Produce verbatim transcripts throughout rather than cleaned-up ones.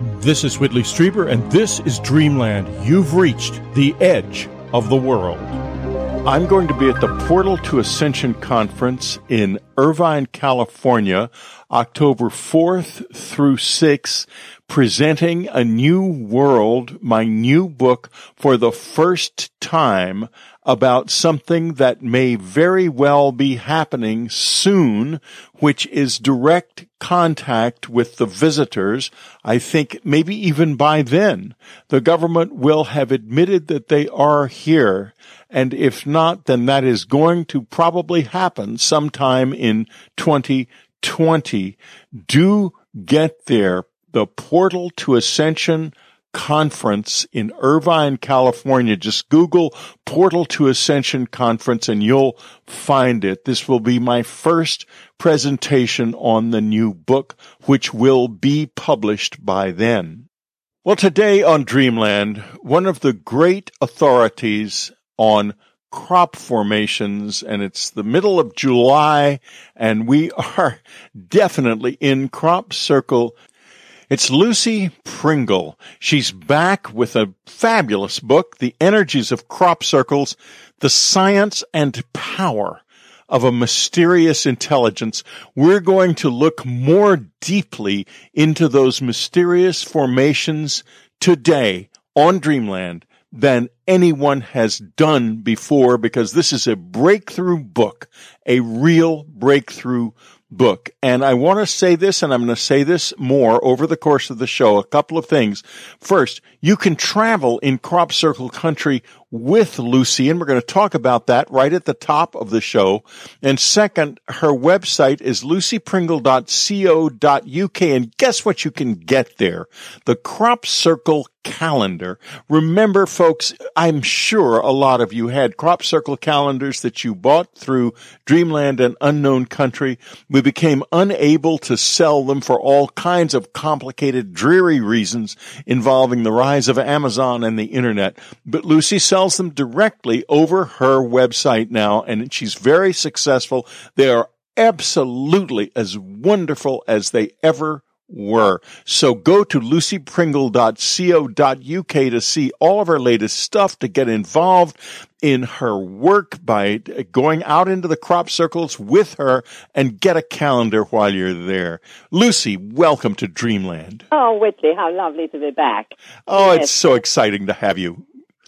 This is Whitley Strieber, and this is Dreamland. You've reached the edge of the world. I'm going to be at the Portal to Ascension Conference in Irvine, California, October fourth through sixth, presenting A New World, my new book, for the first time about something that may very well be happening soon, which is direct contact with the visitors. I think maybe even by then, the government will have admitted that they are here. And if not, then that is going to probably happen sometime in twenty twenty. Do get there. The Portal to Ascension Conference in Irvine, California. Just Google Portal to Ascension Conference and you'll find it. This will be my first presentation on the new book, which will be published by then. Well, today on Dreamland, one of the great authorities on crop formations, and it's the middle of July, and we are definitely in crop circle. It's Lucy Pringle. She's back with a fabulous book, The Energies of Crop Circles, The Science and Power of a Mysterious Intelligence. We're going to look more deeply into those mysterious formations today on Dreamland than anyone has done before, because this is a breakthrough book, a real breakthrough book. And I want to say this, and I'm going to say this more over the course of the show, a couple of things. First, you can travel in crop circle country with Lucy, and we're going to talk about that right at the top of the show. And second, her website is lucy pringle dot co dot u k, and guess what you can get there? The Crop Circle calendar. Remember, folks, I'm sure a lot of you had crop circle calendars that you bought through Dreamland and Unknown Country. We became unable to sell them for all kinds of complicated, dreary reasons involving the rise of Amazon and the internet. But Lucy sells them directly over her website now, and she's very successful. They are absolutely as wonderful as they ever were. So go to lucy pringle dot co dot u k to see all of her latest stuff, to get involved in her work by going out into the crop circles with her, and get a calendar while you're there. Lucy, welcome to Dreamland. Oh, Whitley, how lovely to be back. Oh, Yes. It's so exciting to have you.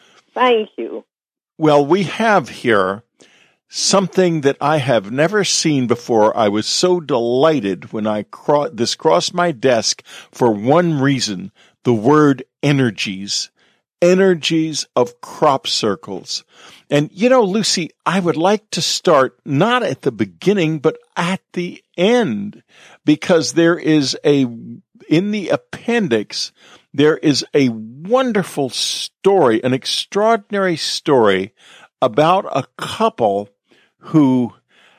Thank you. Well, we have here something that I have never seen before. I was so delighted when I cro- this crossed my desk for one reason: the word energies, energies of crop circles. And, you know, Lucy, I would like to start not at the beginning, but at the end, because there is a, in the appendix, there is a wonderful story, an extraordinary story about a couple who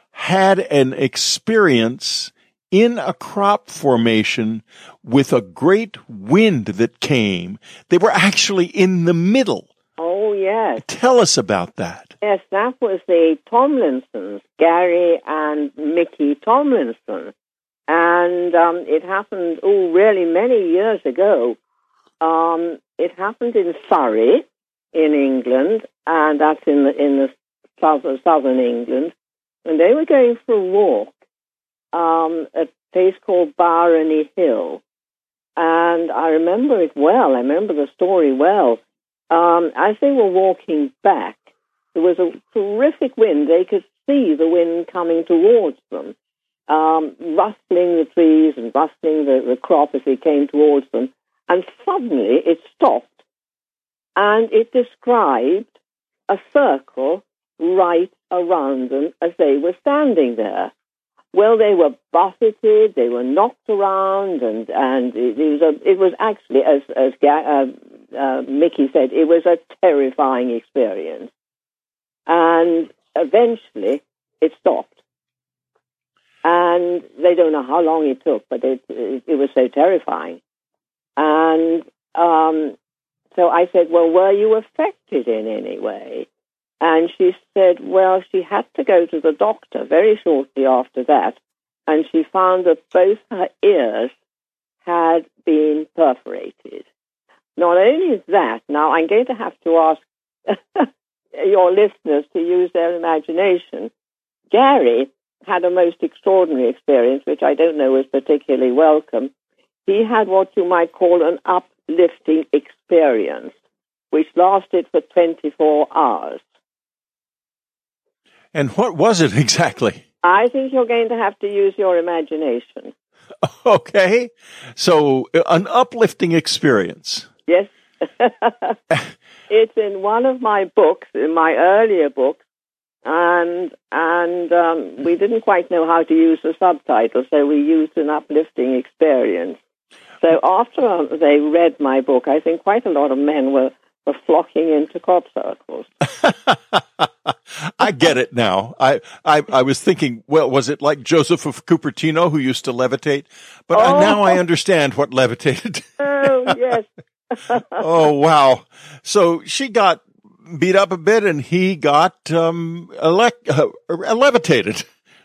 had an experience in a crop formation with a great wind that came. They were actually in the middle. Oh, yes. Tell us about that. Yes, that was the Tomlinsons, Gary and Mickey Tomlinson. And um, it happened, oh, really many years ago. Um, it happened in Surrey, in England, and that's in the, in the south, southern England. And they were going for a walk um, at a place called Barony Hill. And I remember it well. I remember the story well. Um, as they were walking back, there was a terrific wind. They could see the wind coming towards them, um, rustling the trees and rustling the, the crop as it came towards them. And suddenly it stopped, and it described a circle right around them as they were standing there. Well, they were buffeted, they were knocked around, and, and it, it was a, it was actually, as, as uh, uh, Mickey said, it was a terrifying experience. And eventually it stopped. And they don't know how long it took, but it, it, it was so terrifying. And um, so I said, well, were you affected in any way? And she said, well, she had to go to the doctor very shortly after that, and she found that both her ears had been perforated. Not only is that, now I'm going to have to ask your listeners to use their imagination. Gary had a most extraordinary experience, which I don't know was particularly welcome. He had what you might call an uplifting experience, which lasted for twenty-four hours. And what was it exactly? I think you're going to have to use your imagination. Okay. So, an uplifting experience. Yes. It's in one of my books, in my earlier books, and and um, we didn't quite know how to use the subtitle, so we used an uplifting experience. So after they read my book, I think quite a lot of men were, were flocking into crop circles. I get it now. I, I I was thinking, well, was it like Joseph of Cupertino who used to levitate? But oh. I, now I understand what levitated. Oh, yes. Oh, wow. So she got beat up a bit and he got um, elect, uh, levitated.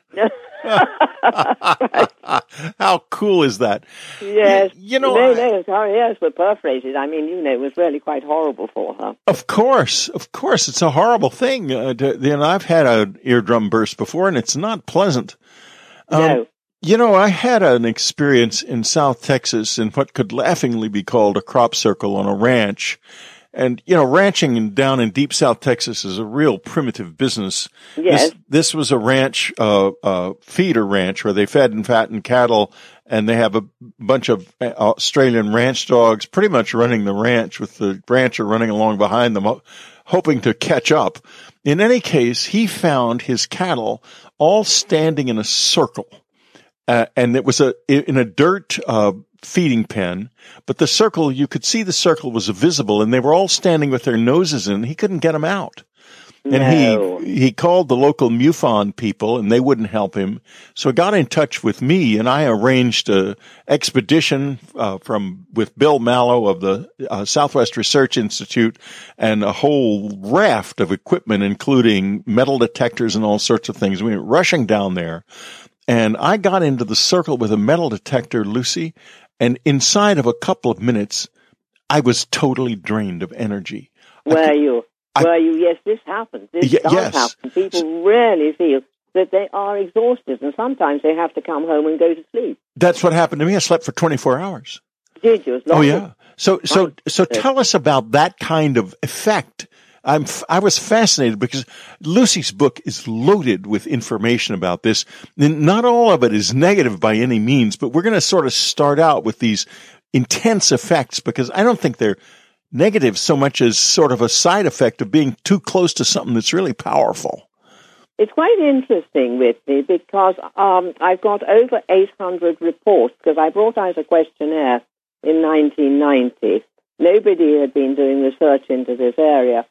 How cool is that? Yes. You, you know, no, I, no, her ears were perforated. I mean, you know, it was really quite horrible for her. Of course, of course, it's a horrible thing. Uh, to, you know, I've had an eardrum burst before, and it's not pleasant. Um, no. You know, I had an experience in South Texas in what could laughingly be called a crop circle on a ranch. And, you know, ranching in, down in deep South Texas is a real primitive business. Yes. This, this was a ranch, uh, uh, feeder ranch where they fed and fattened cattle, and they have a bunch of Australian ranch dogs pretty much running the ranch with the rancher running along behind them, hoping to catch up. In any case, he found his cattle all standing in a circle. Uh, and it was a, in a dirt, uh, feeding pen, but the circle, you could see the circle was visible and they were all standing with their noses in. He couldn't get them out. No. And he, he called the local MUFON people and they wouldn't help him. So he got in touch with me and I arranged a expedition, uh, from, with Bill Mallow of the uh, Southwest Research Institute and a whole raft of equipment, including metal detectors and all sorts of things. We went rushing down there. And I got into the circle with a metal detector, Lucy, and inside of a couple of minutes, I was totally drained of energy. Were could, you? I, Were you? Yes, this happens. This y- does yes. happen. People really feel that they are exhausted, and sometimes they have to come home and go to sleep. That's what happened to me. I slept for twenty-four hours. Did you? Oh, yeah. So, so, so tell us about that kind of effect. I'm, I was fascinated because Lucy's book is loaded with information about this. And not all of it is negative by any means, but we're going to sort of start out with these intense effects because I don't think they're negative so much as sort of a side effect of being too close to something that's really powerful. It's quite interesting with me because um, I've got over eight hundred reports because I brought out a questionnaire in nineteen ninety. Nobody had been doing research into this area.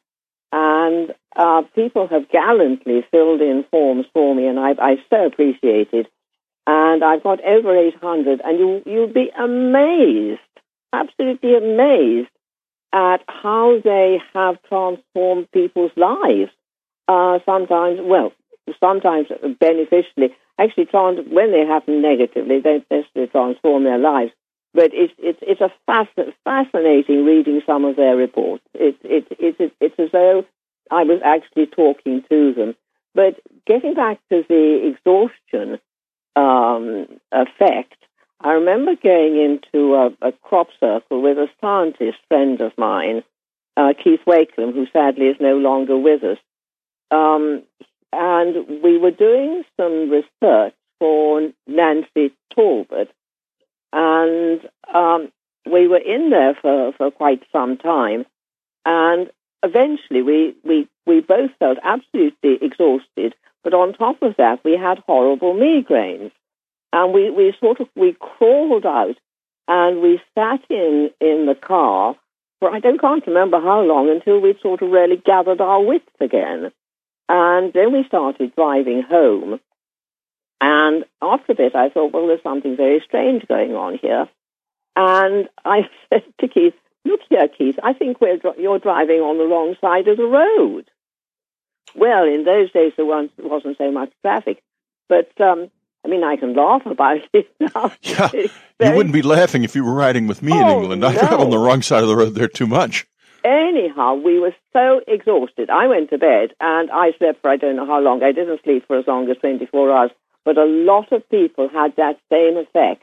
And uh, people have gallantly filled in forms for me, and I, I so appreciate it. And I've got over eight hundred, and you, you'll be amazed, absolutely amazed, at how they have transformed people's lives. Uh, sometimes, well, sometimes beneficially. Actually, trans- when they happen negatively, they don't necessarily transform their lives. But it's it's it's a fasc- fascinating reading some of their reports. It's it, it, it, it's as though I was actually talking to them. But getting back to the exhaustion um, effect, I remember going into a, a crop circle with a scientist friend of mine, uh, Keith Wakelam, who sadly is no longer with us. Um, and we were doing some research for Nancy Talbot. And um, we were in there for, for quite some time. And eventually we, we, we both felt absolutely exhausted. But on top of that, we had horrible migraines. And we, we sort of, we crawled out and we sat in, in the car for, I don't can't remember how long, until we'd sort of really gathered our wits again. And then we started driving home. And after a bit, I thought, well, there's something very strange going on here. And I said to Keith, look here, Keith, I think we're you're driving on the wrong side of the road. Well, in those days, there wasn't so much traffic. But um, I mean, I can laugh about it now. Yeah, very... you wouldn't be laughing if you were riding with me oh, in England. I no. drive on the wrong side of the road there too much. Anyhow, we were so exhausted. I went to bed, and I slept for I don't know how long. I didn't sleep for as long as twenty-four hours. But a lot of people had that same effect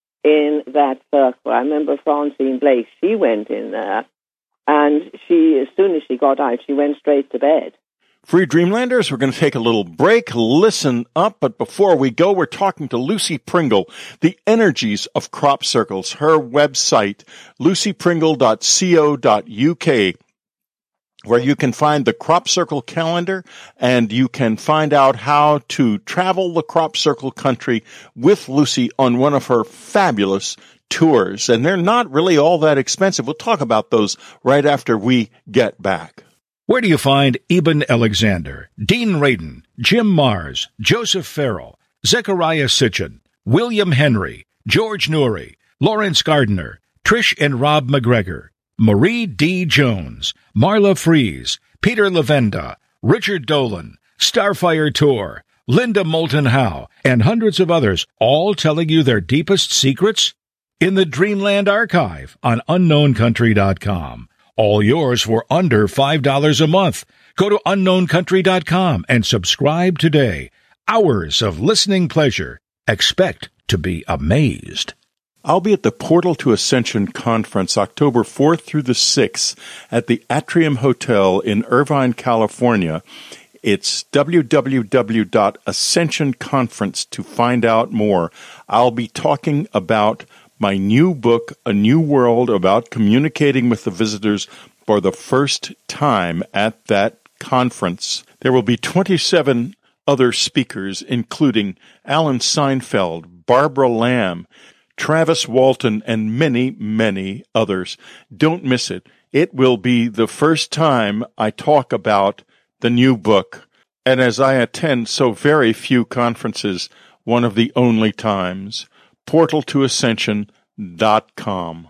in that circle. I remember Francine Blake, she went in there, and she, as soon as she got out, she went straight to bed. Free Dreamlanders, we're going to take a little break. Listen up. But before we go, we're talking to Lucy Pringle, the energies of crop circles. Her website, lucy pringle dot co dot u k, where you can find the crop circle calendar and you can find out how to travel the crop circle country with Lucy on one of her fabulous tours. And they're not really all that expensive. We'll talk about those right after we get back. Where do you find Eben Alexander, Dean Radin, Jim Mars, Joseph Farrell, Zechariah Sitchin, William Henry, George Noory, Lawrence Gardner, Trish and Rob McGregor, Marie D. Jones, Marla Fries, Peter Lavenda, Richard Dolan, Starfire Tour, Linda Moulton Howe, and hundreds of others, all telling you their deepest secrets? In the Dreamland Archive on unknown country dot com. All yours for under five dollars a month. Go to unknown country dot com and subscribe today. Hours of listening pleasure. Expect to be amazed. I'll be at the Portal to Ascension Conference October fourth through the sixth at the Atrium Hotel in Irvine, California. It's w w w dot ascension conference to find out more. I'll be talking about my new book, A New World, about communicating with the visitors for the first time at that conference. There will be twenty-seven other speakers, including Alan Seinfeld, Barbara Lamb, Travis Walton, and many, many others. Don't miss it. It will be the first time I talk about the new book, and as I attend so very few conferences, one of the only times. portal to ascension dot com.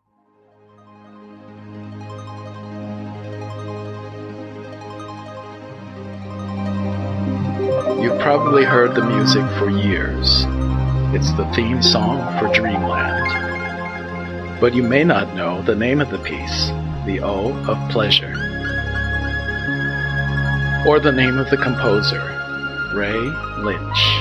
You've probably heard the music for years. It's the theme song for Dreamland. But you may not know the name of the piece, The O of Pleasure, or the name of the composer, Ray Lynch.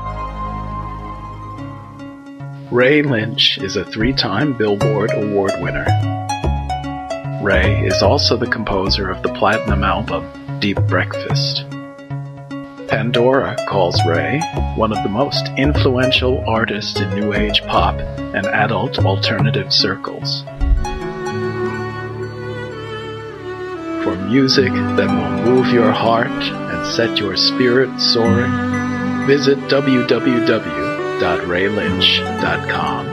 Ray Lynch is a three-time Billboard Award winner. Ray is also the composer of the platinum album, Deep Breakfast. Pandora calls Ray one of the most influential artists in New Age pop and adult alternative circles. For music that will move your heart and set your spirit soaring, visit w w w dot ray lynch dot com.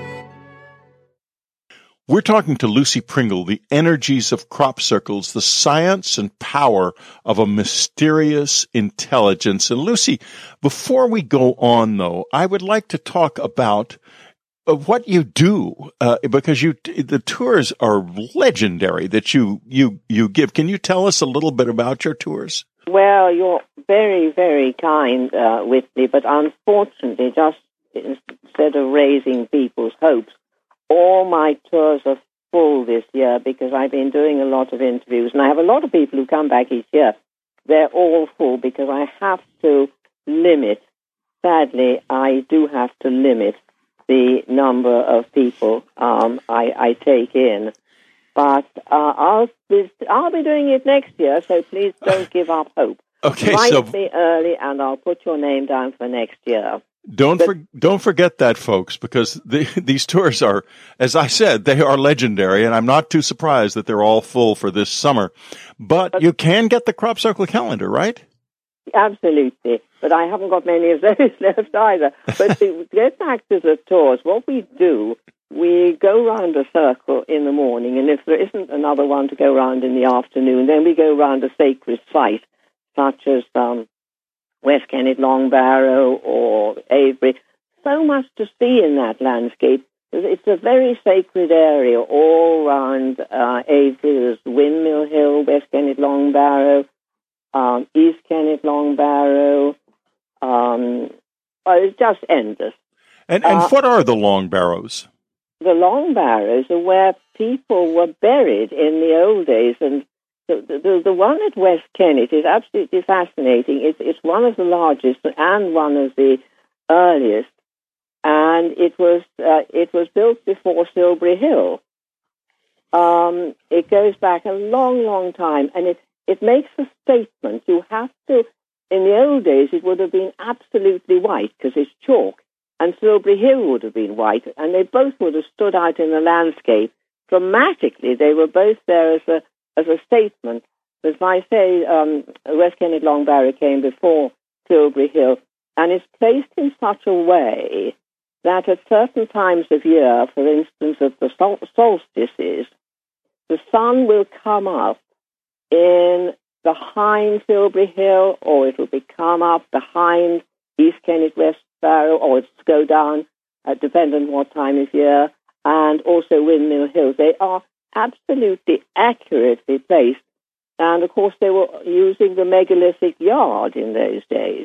We're talking to Lucy Pringle, the energies of crop circles, the science and power of a mysterious intelligence. And Lucy, before we go on, though, I would like to talk about uh, what you do, uh, because you the tours are legendary that you you you give. Can you tell us a little bit about your tours? Well, you're very, very kind uh, with me, but unfortunately, just instead of raising people's hopes, all my tours are full this year because I've been doing a lot of interviews, and I have a lot of people who come back each year. They're all full because I have to limit, sadly, I do have to limit the number of people um, I, I take in. But uh, I'll be, I'll be doing it next year, so please don't give up hope. Okay, Write so me early, and I'll put your name down for next year. Don't but, for, don't forget that, folks, because the, these tours are, as I said, they are legendary, and I'm not too surprised that they're all full for this summer. But, but you can get the Crop Circle calendar, right? Absolutely, but I haven't got many of those left either. But to get back to the tours, what we do, we go round a circle in the morning, and if there isn't another one to go round in the afternoon, then we go round a sacred site, such as um, West Kennet Long Barrow or Avebury. So much to see in that landscape. It's a very sacred area all round uh, Avebury. There's Windmill Hill, West Kennet Long Barrow, um, East Kennet Long Barrow, um, well, it's just endless. And, and Uh, what are the long barrows? The long barrows are where people were buried in the old days, and the the, the one at West Kennet is absolutely fascinating. It's, it's one of the largest and one of the earliest, and it was uh, it was built before Silbury Hill. Um, it goes back a long, long time, and it, it makes a statement. You have to, in the old days, it would have been absolutely white because it's chalk, and Silbury Hill would have been white, and they both would have stood out in the landscape. Dramatically, they were both there as a as a statement. As I say, um, West Kennet Long Barrow came before Silbury Hill, and it's placed in such a way that at certain times of year, for instance, at the sol- solstices, the sun will come up in behind Silbury Hill, or it will be come up behind East Kennet West Barrow, or it's go down, uh, depending on what time of year, and also Windmill Hill. They are absolutely accurately placed. And, of course, they were using the megalithic yard in those days,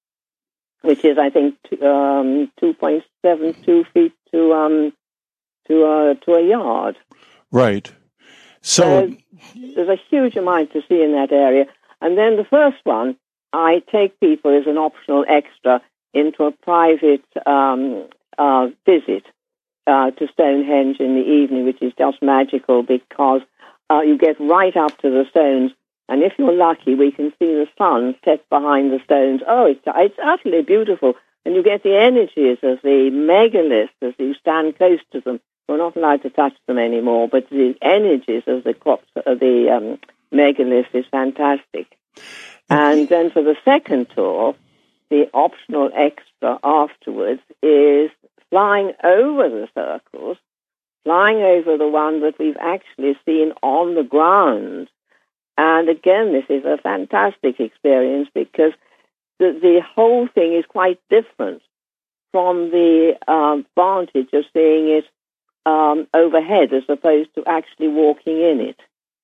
which is, I think, um, two point seven two feet to um, to, uh, to a yard. Right. So uh, there's a huge amount to see in that area. And then the first one, I take people as an optional extra into a private um, uh, visit uh, to Stonehenge in the evening, which is just magical because uh, you get right up to the stones. And if you're lucky, we can see the sun set behind the stones. Oh, it's, it's utterly beautiful. And you get the energies of the megaliths as you stand close to them. We're not allowed to touch them anymore, but the energies of the crops, of the um, megaliths is fantastic. And then for the second tour, the optional extra afterwards is flying over the circles, flying over the one that we've actually seen on the ground. And again, this is a fantastic experience because the, the whole thing is quite different from the um, vantage of seeing it um, overhead as opposed to actually walking in it.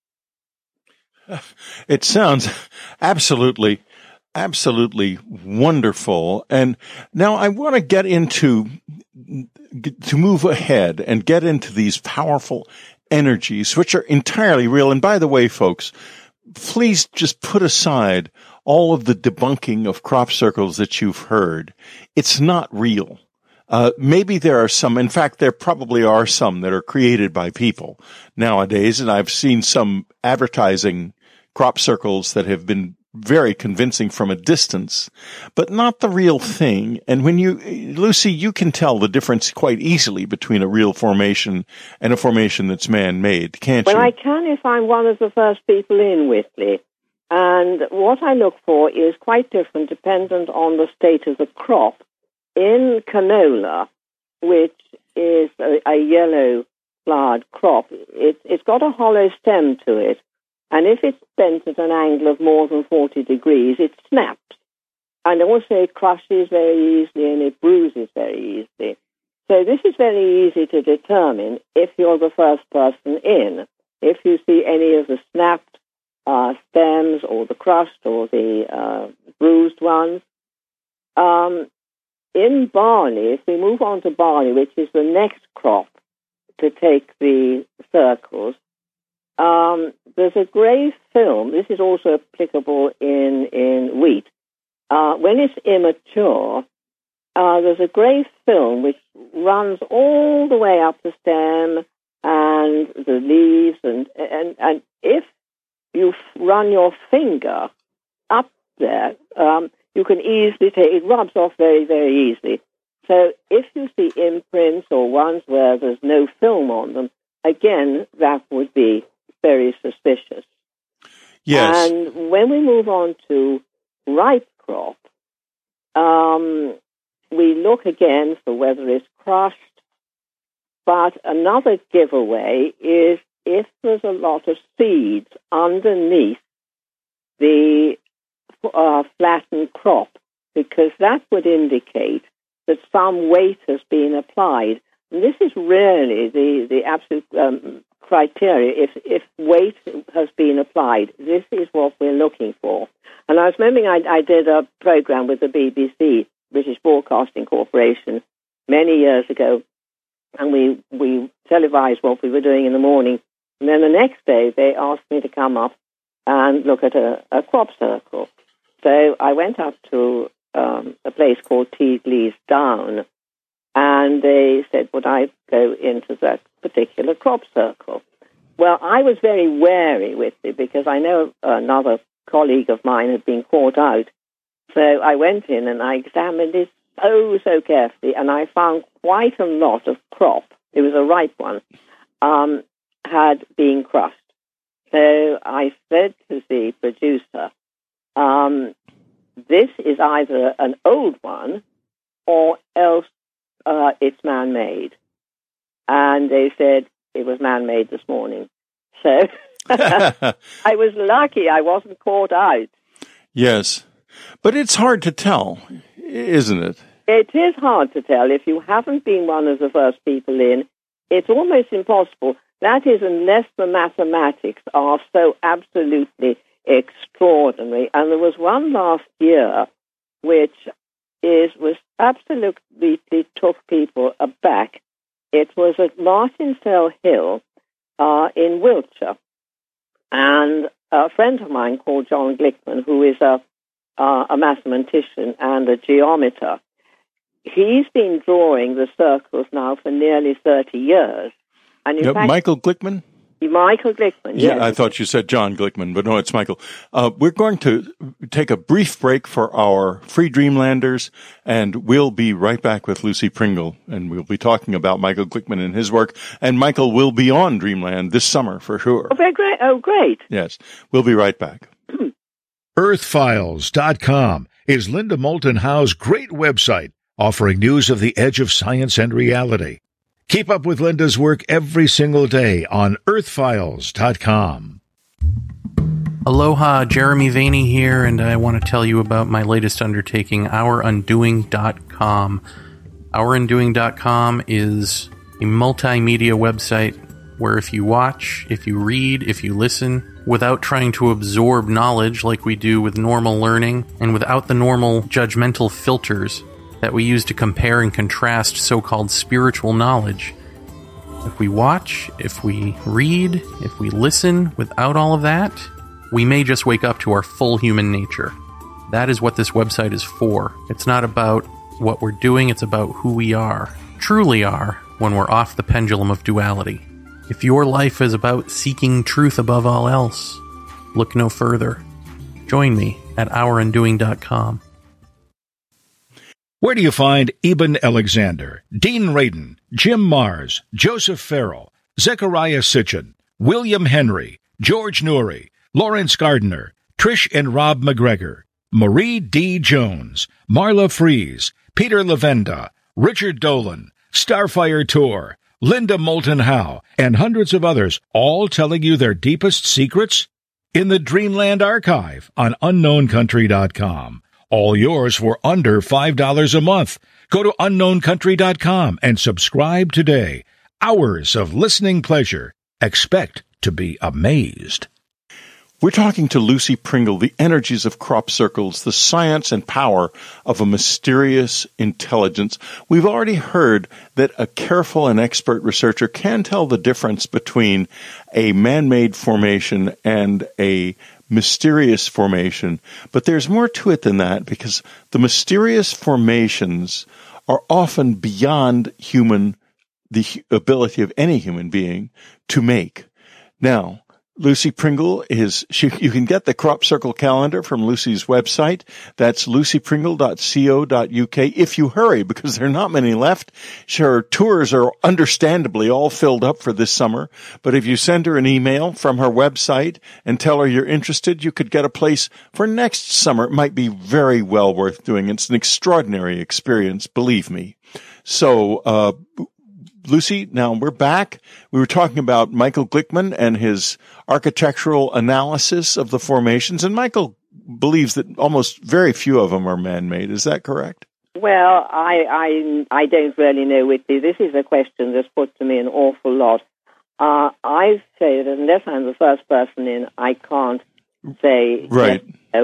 It sounds absolutely, absolutely wonderful. And now I want to get into, to move ahead and get into these powerful energies, which are entirely real. And by the way, folks, please just put aside all of the debunking of crop circles that you've heard. It's not real. Uh, maybe there are some, in fact, there probably are some that are created by people nowadays. And I've seen some advertising crop circles that have been very convincing from a distance, but not the real thing. And when you, Lucy, you can tell the difference quite easily between a real formation and a formation that's man-made, can't well, you? Well, I can if I'm one of the first people in Whitley. And what I look for is quite different dependent on the state of the crop. In canola, which is a, a yellow-flowered crop, it, it's got a hollow stem to it. And if it's bent at an angle of more than forty degrees, it snaps. And also it crushes very easily and it bruises very easily. So this is very easy to determine if you're the first person in. If you see any of the snapped uh, stems or the crushed or the uh, bruised ones. Um, in barley, if we move on to barley, which is the next crop to take the circles, Um, there's a grey film. This is also applicable in, in wheat. Uh, when it's immature, uh, there's a grey film which runs all the way up the stem and the leaves. And, and, and if you run your finger up there, um, you can easily take it, rubs off very, very easily. So if you see imprints or ones where there's no film on them, again, that would be very suspicious. Yes. And when we move on to ripe crop, um, we look again for whether it's crushed. But another giveaway is if there's a lot of seeds underneath the uh, flattened crop, because that would indicate that some weight has been applied. And this is really the, the absolute um, criteria. If, if weight has been applied, this is what we're looking for. And I was remembering I, I did a program with the B B C British Broadcasting Corporation many years ago, and we, we televised what we were doing in the morning. And then the next day, they asked me to come up and look at a, a crop circle. So I went up to um, a place called Teedley's Down, and they said, would I go into that particular crop circle? Well, I was very wary with it because I know another colleague of mine had been caught out. So I went in and I examined it so, so carefully, and I found quite a lot of crop. It was a ripe one, um, had been crushed. So I said to the producer, um, this is either an old one or else uh, it's man-made. And they said it was man-made this morning. So I was lucky I wasn't caught out. Yes. But it's hard to tell, isn't it? It is hard to tell. If you haven't been one of the first people in, it's almost impossible. That is, unless the mathematics are so absolutely extraordinary. And there was one last year which is was absolutely took people aback. It was at Martinsell Hill uh, in Wiltshire. And a friend of mine called John Glickman, who is a, uh, a mathematician and a geometer, he's been drawing the circles now for nearly thirty years. And in yep, fact, Michael Glickman? Michael Glickman, yes. Yeah, I thought you said John Glickman, but no, it's Michael. Uh, we're going to take a brief break for our free Dreamlanders, and we'll be right back with Lucy Pringle, and we'll be talking about Michael Glickman and his work. And Michael will be on Dreamland this summer for sure. Oh, very great. Oh, great. Yes, we'll be right back. Earth Files dot com is Linda Moulton Howe's great website, offering news of the edge of science and reality. Keep up with Linda's work every single day on Earth Files dot com. Aloha, Jeremy Vaeni here, and I want to tell you about my latest undertaking, our undoing dot com. our undoing dot com is a multimedia website where if you watch, if you read, if you listen, without trying to absorb knowledge like we do with normal learning, and without the normal judgmental filters that we use to compare and contrast so-called spiritual knowledge. If we watch, if we read, if we listen without all of that, we may just wake up to our full human nature. That is what this website is for. It's not about what we're doing, it's about who we are, truly are, when we're off the pendulum of duality. If your life is about seeking truth above all else, look no further. Join me at our undoing dot com. Where do you find Eben Alexander, Dean Radin, Jim Mars, Joseph Farrell, Zechariah Sitchin, William Henry, George Noory, Lawrence Gardner, Trish and Rob McGregor, Marie D. Jones, Marla Fries, Peter Lavenda, Richard Dolan, Starfire Tour, Linda Moulton Howe, and hundreds of others, all telling you their deepest secrets? In the Dreamland Archive on unknown country dot com. All yours for under five dollars a month. Go to unknown country dot com and subscribe today. Hours of listening pleasure. Expect to be amazed. We're talking to Lucy Pringle, the energies of crop circles, the science and power of a mysterious intelligence. We've already heard that a careful and expert researcher can tell the difference between a man-made formation and a mysterious formation, but there's more to it than that, because the mysterious formations are often beyond human, the ability of any human being to make. Now, Lucy Pringle is, she, you can get the crop circle calendar from Lucy's website. That's lucy pringle dot co dot uk. If you hurry, because there are not many left. Her tours are understandably all filled up for this summer. But if you send her an email from her website and tell her you're interested, you could get a place for next summer. It might be very well worth doing. It's an extraordinary experience, believe me. So, uh, Lucy, now we're back. We were talking about Michael Glickman and his architectural analysis of the formations, and Michael believes that almost very few of them are man-made. Is that correct? Well, I I, I don't really know, Whitby. This is a question that's put to me an awful lot. Uh, I say that unless I'm the first person in, I can't say right. yes, no.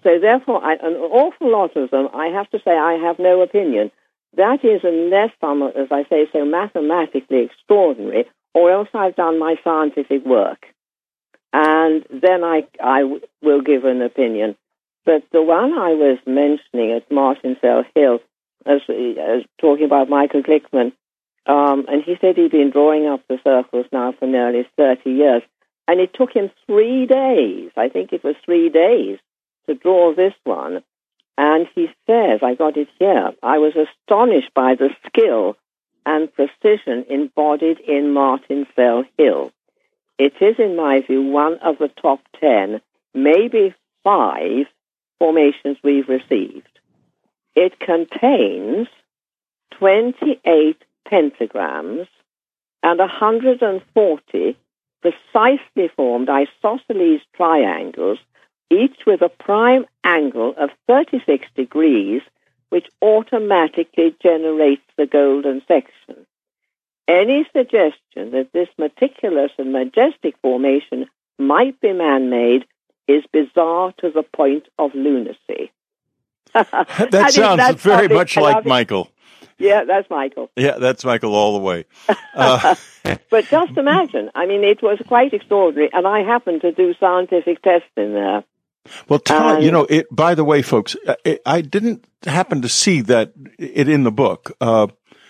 So therefore, I, an awful lot of them, I have to say, I have no opinion. That is, unless I'm, as I say, so mathematically extraordinary, or else I've done my scientific work. And then I, I w- will give an opinion. But the one I was mentioning at Martinsville Hill, as, as talking about Michael Glickman, um, and he said he'd been drawing up the circles now for nearly thirty years. And it took him three days, I think it was three days, to draw this one. And he says, I got it here, I was astonished by the skill and precision embodied in Martinsville Hill. It is, in my view, one of the top ten, maybe five, formations we've received. It contains twenty-eight pentagrams and one hundred forty precisely formed isosceles triangles, each with a prime angle of thirty-six degrees, which automatically generates the golden section. Any suggestion that this meticulous and majestic formation might be man-made is bizarre to the point of lunacy. That sounds very much like Michael. Yeah, that's Michael. Yeah, that's Michael all the way. Uh, but just imagine, I mean, it was quite extraordinary, and I happened to do scientific tests in there. Well, tell, you know, it, by the way, folks, it, I didn't happen to see that it in the book. Uh,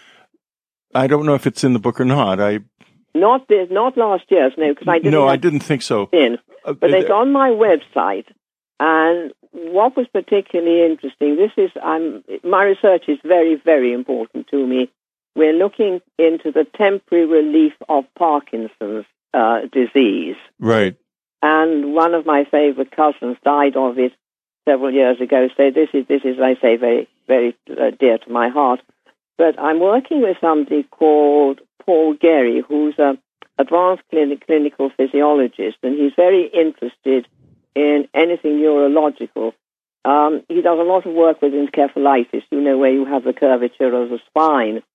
I don't know if it's in the book or not. I Not this, not last year's, no, because I didn't. No, I didn't think so. In, but uh, it's on my website, and what was particularly interesting, this is, I'm, my research is very, very important to me. We're looking into the temporary relief of Parkinson's uh, disease. Right. And one of my favorite cousins died of it several years ago, so this is, this is, I say, very, very uh, dear to my heart. But I'm working with somebody called Paul Gehry, who's an advanced clinic, clinical physiologist, and he's very interested in anything neurological. Um, he does a lot of work with encephalitis, you know, where you have the curvature of the spine.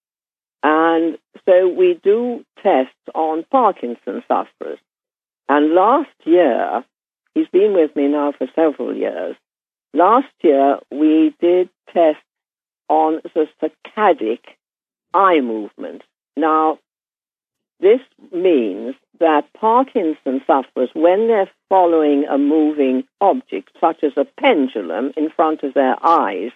And so we do tests on Parkinson's sufferers. And last year, he's been with me now for several years, last year we did tests on the saccadic eye movement. Now, this means that Parkinson's sufferers, when they're following a moving object, such as a pendulum in front of their eyes,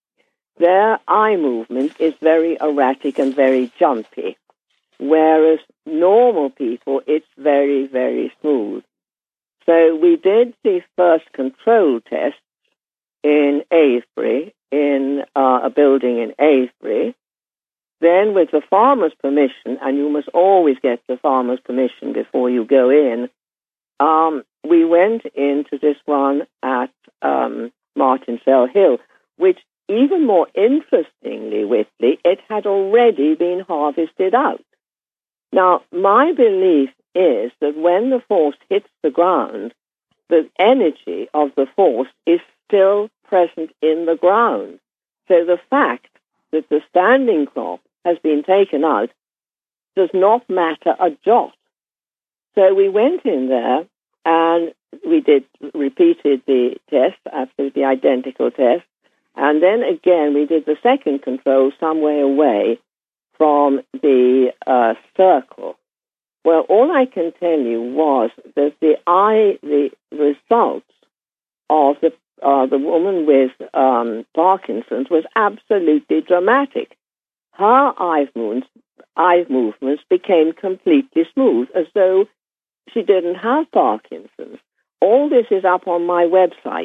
their eye movement is very erratic and very jumpy, whereas normal people, it's very, very smooth. So we did the first control test in Avebury, in uh, a building in Avebury. Then, with the farmer's permission, and you must always get the farmer's permission before you go in, um, we went into this one at um, Martinsville Hill, which, even more interestingly, Whitley, it had already been harvested out. Now, my belief is that when the force hits the ground, the energy of the force is still present in the ground. So the fact that the standing crop has been taken out does not matter a jot. So we went in there and we did repeated the test, absolutely identical test, and then again we did the second control some way away from the uh, circle. Well, all I can tell you was that the eye, the results of the uh, the woman with um, Parkinson's was absolutely dramatic. Her eye movements, eye movements became completely smooth, as though she didn't have Parkinson's. All this is up on my website,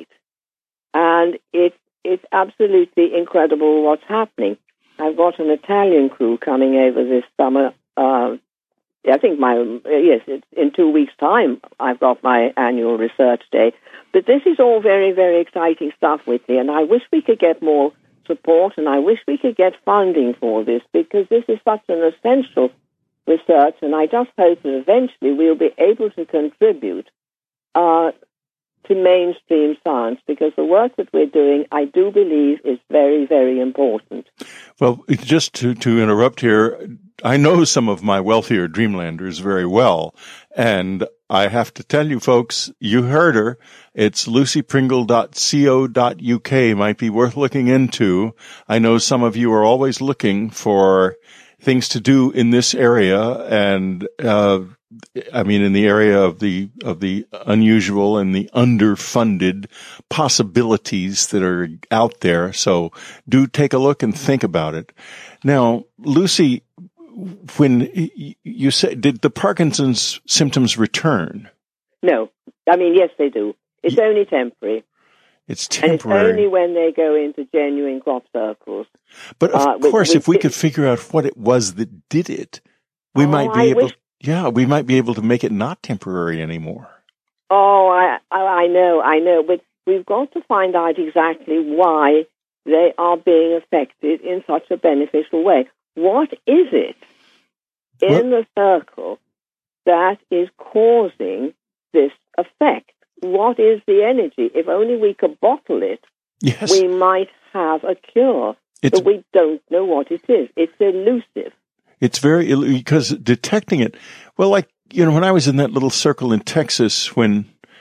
and it, it's absolutely incredible what's happening. I've got an Italian crew coming over this summer. Uh, I think my, yes, it's in two weeks' time, I've got my annual research day. But this is all very, very exciting stuff with me, and I wish we could get more support, and I wish we could get funding for this, because this is such an essential research, and I just hope that eventually we'll be able to contribute uh, to mainstream science, because the work that we're doing, I do believe, is very, very important. Well, just to, to interrupt here, I know some of my wealthier Dreamlanders very well, and I have to tell you folks, you heard her. It's lucy pringle dot co dot uk. Might be worth looking into. I know some of you are always looking for things to do in this area, and uh I mean in the area of the of the unusual and the underfunded possibilities that are out there. So do take a look and think about it. Now, Lucy, when you said, did the Parkinson's symptoms return? No. I mean, yes, they do. It's only temporary. It's temporary. And it's only when they go into genuine crop circles. But of uh, course, which, if we which, could figure out what it was that did it, we oh, might be I able, wish, yeah, we might be able to make it not temporary anymore. Oh, I, I know, I know. But we've got to find out exactly why they are being affected in such a beneficial way. What is it in well, the circle that is causing this effect? What is the energy? If only we could bottle it, yes. we might have a cure. It's, but we don't know what it is. It's elusive. It's very, because detecting it, well, like, you know, when I was in that little circle in Texas, when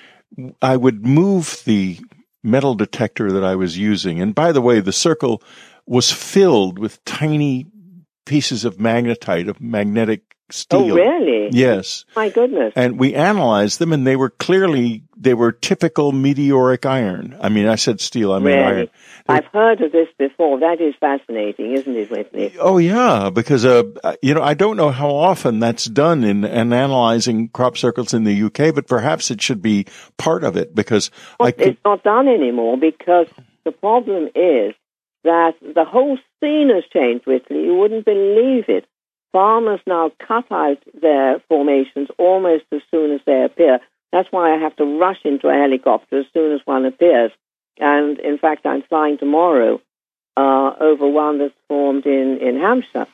I would move the metal detector that I was using, and by the way, the circle was filled with tiny pieces of magnetite, of magnetic steel. Oh, really? Yes. My goodness. And we analyzed them, and they were clearly, they were typical meteoric iron. I mean, I said steel, I mean really? iron. I've heard of this before. That is fascinating, isn't it, Whitney? Oh, yeah, because, uh, you know, I don't know how often that's done in, in analyzing crop circles in the U K, but perhaps it should be part of it, because well, I could... It's not done anymore, because the problem is that the whole scene has changed, Whitley. You wouldn't believe it. Farmers now cut out their formations almost as soon as they appear. That's why I have to rush into a helicopter as soon as one appears. And, in fact, I'm flying tomorrow uh, over one that's formed in, in Hampshire.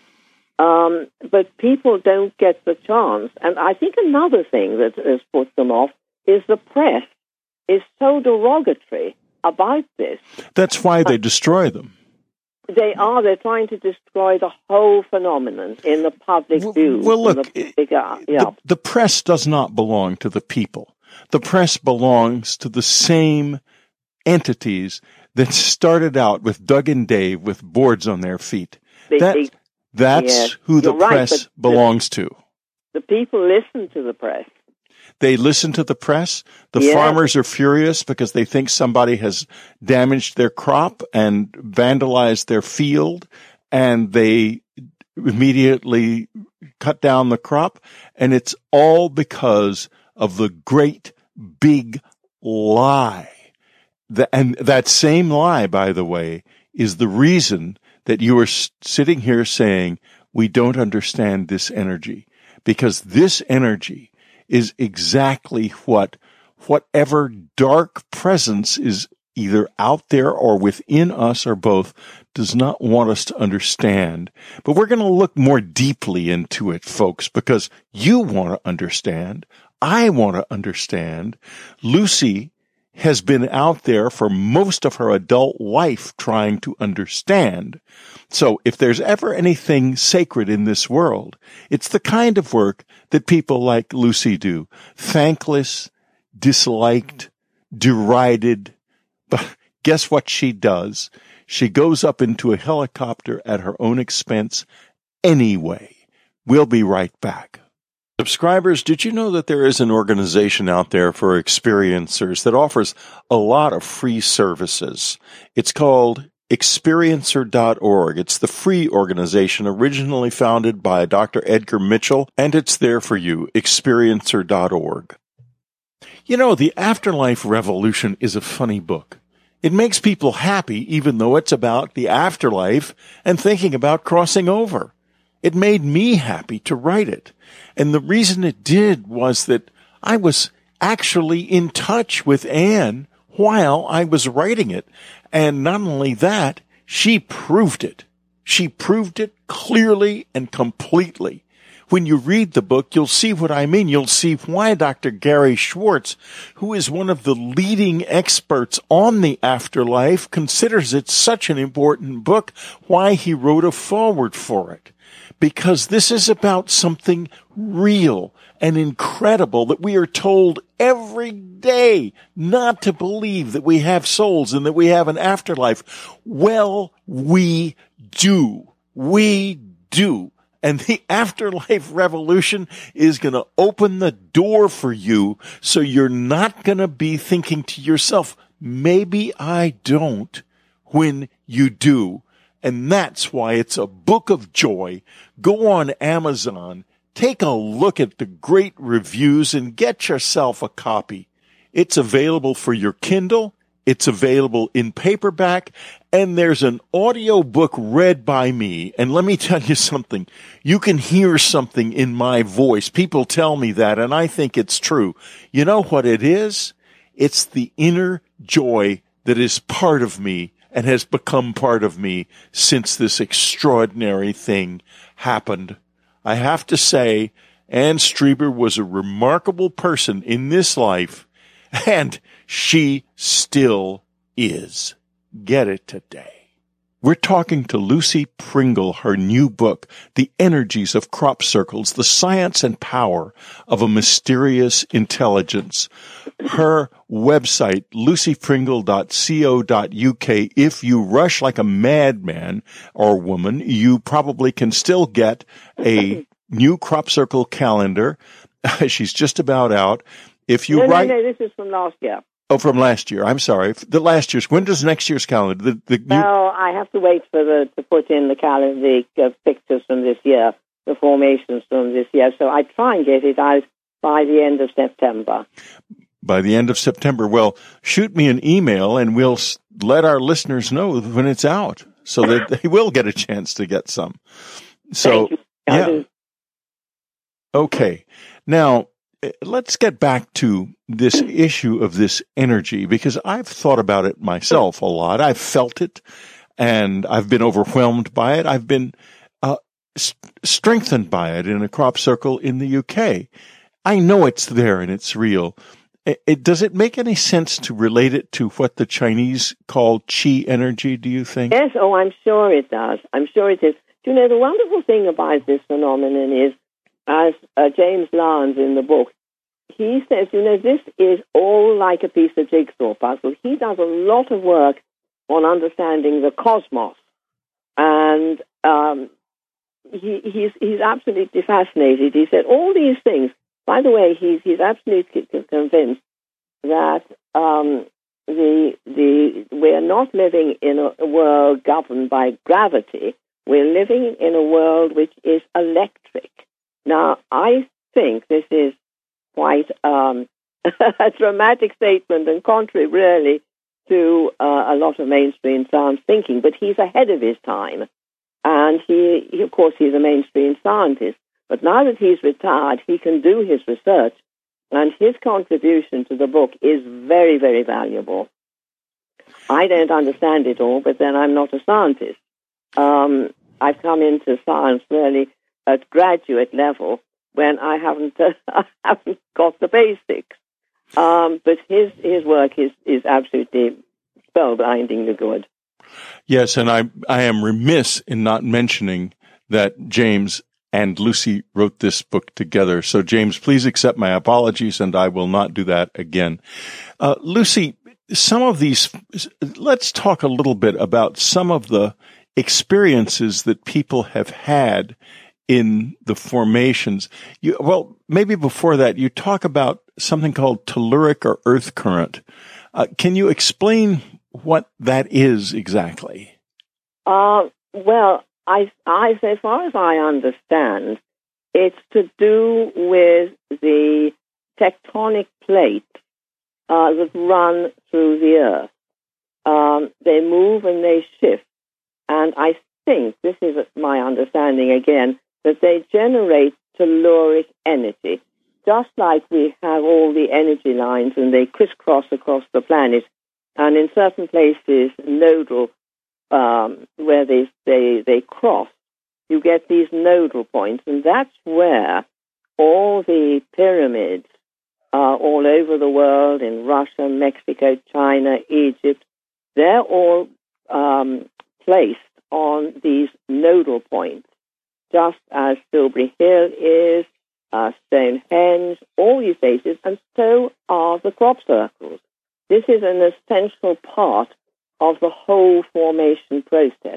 Um, but people don't get the chance. And I think another thing that has put them off is the press is so derogatory about this. That's why they destroy them. They are. They're trying to destroy the whole phenomenon in the public view. Well, look, the, big, uh, yeah. the, the press does not belong to the people. The press belongs to the same entities that started out with Doug and Dave with boards on their feet. They, that, they, that's yes, who the right, press belongs the, to. The people listen to the press. They listen to the press. The yes. farmers are furious because they think somebody has damaged their crop and vandalized their field, and they immediately cut down the crop. And it's all because of the great big lie. The, and that same lie, by the way, is the reason that you are sitting here saying we don't understand this energy, because this energy is exactly what whatever dark presence is either out there or within us or both does not want us to understand. But we're going to look more deeply into it, folks, because you want to understand. I want to understand. Lucy has been out there for most of her adult life trying to understand. So if there's ever anything sacred in this world, it's the kind of work that people like Lucy do. Thankless, disliked, derided. But guess what she does? She goes up into a helicopter at her own expense anyway. We'll be right back. Subscribers, did you know that there is an organization out there for experiencers that offers a lot of free services? It's called experiencer dot org. It's the free organization originally founded by Doctor Edgar Mitchell, and it's there for you, experiencer dot org. You know, The Afterlife Revolution is a funny book. It makes people happy even though it's about the afterlife and thinking about crossing over. It made me happy to write it. And the reason it did was that I was actually in touch with Anne while I was writing it. And not only that, she proved it. She proved it clearly and completely when you read the book, you'll see what I mean. You'll see why Doctor Gary Schwartz, who is one of the leading experts on the afterlife, considers it such an important book, why he wrote a foreword for it. Because this is about something real and incredible that we are told every day not to believe that we have souls and that we have an afterlife. Well, we do. We do. And the afterlife revolution is going to open the door for you, so you're not going to be thinking to yourself, maybe I don't, when you do. And that's why it's a book of joy. Go on Amazon, take a look at the great reviews, and get yourself a copy. It's available for your Kindle. It's available in paperback, and there's an audio book read by me. And let me tell you something. You can hear something in my voice. People tell me that, and I think it's true. You know what it is? It's the inner joy that is part of me and has become part of me since this extraordinary thing happened. I have to say, Anne Strieber was a remarkable person in this life, and she still is. Get it today. We're talking to Lucy Pringle, her new book, The Energies of Crop Circles, The Science and Power of a Mysterious Intelligence. Her website, lucy pringle dot co dot u k. If you rush like a madman or woman, you probably can still get a new crop circle calendar. She's just about out. If you no, write, no, no, this is from last year. Oh, from last year. I'm sorry. The last year's. When does next year's calendar? The, the new... Well, I have to wait for the to put in the calendar, the uh, pictures from this year, the formations from this year. So I try and get it out by the end of September. By the end of September. Well, shoot me an email and we'll let our listeners know when it's out so that they will get a chance to get some. So, Thank you. yeah. Okay. Now, let's get back to this issue of this energy, because I've thought about it myself a lot. I've felt it, and I've been overwhelmed by it. I've been uh, st- strengthened by it in a crop circle in the U K. I know it's there and it's real. It, it, does it make any sense to relate it to what the Chinese call qi energy, do you think? Yes, oh, I'm sure it does. I'm sure it is. Do you know, the wonderful thing about this phenomenon is, as uh, James Lance in the book, he says, you know, this is all like a piece of jigsaw puzzle. He does a lot of work on understanding the cosmos, and um, he, he's he's absolutely fascinated. He said all these things. By the way, he's he's absolutely convinced that um, the the we're not living in a world governed by gravity. We're living in a world which is electric. Now, I think this is quite um, a dramatic statement and contrary, really, to uh, a lot of mainstream science thinking. But he's ahead of his time. And he, he, of course, he's a mainstream scientist. But now that he's retired, he can do his research. And his contribution to the book is very, very valuable. I don't understand it all, but then I'm not a scientist. Um, I've come into science really at graduate level, when I haven't uh, I haven't got the basics. Um, but his his work is, is absolutely spellbindingly good. Yes, and I I am remiss in not mentioning that James and Lucy wrote this book together. So, James, please accept my apologies, and I will not do that again. Uh, Lucy, some of these, let's talk a little bit about some of the experiences that people have had in the formations. You, well, maybe before that, you talk about something called telluric or earth current. Uh, can you explain what that is exactly? Uh, well, I, I, so far as I understand, it's to do with the tectonic plates uh, that run through the earth. Um, they move and they shift. And I think, this is my understanding again, that they generate telluric energy, just like we have all the energy lines and they crisscross across the planet. And in certain places, nodal, um, where they, they, they cross, you get these nodal points, and that's where all the pyramids uh, all over the world, in Russia, Mexico, China, Egypt, they're all um, placed on these nodal points, just as Tilbury Hill is, uh, Stonehenge, all these places, and so are the crop circles. This is an essential part of the whole formation process.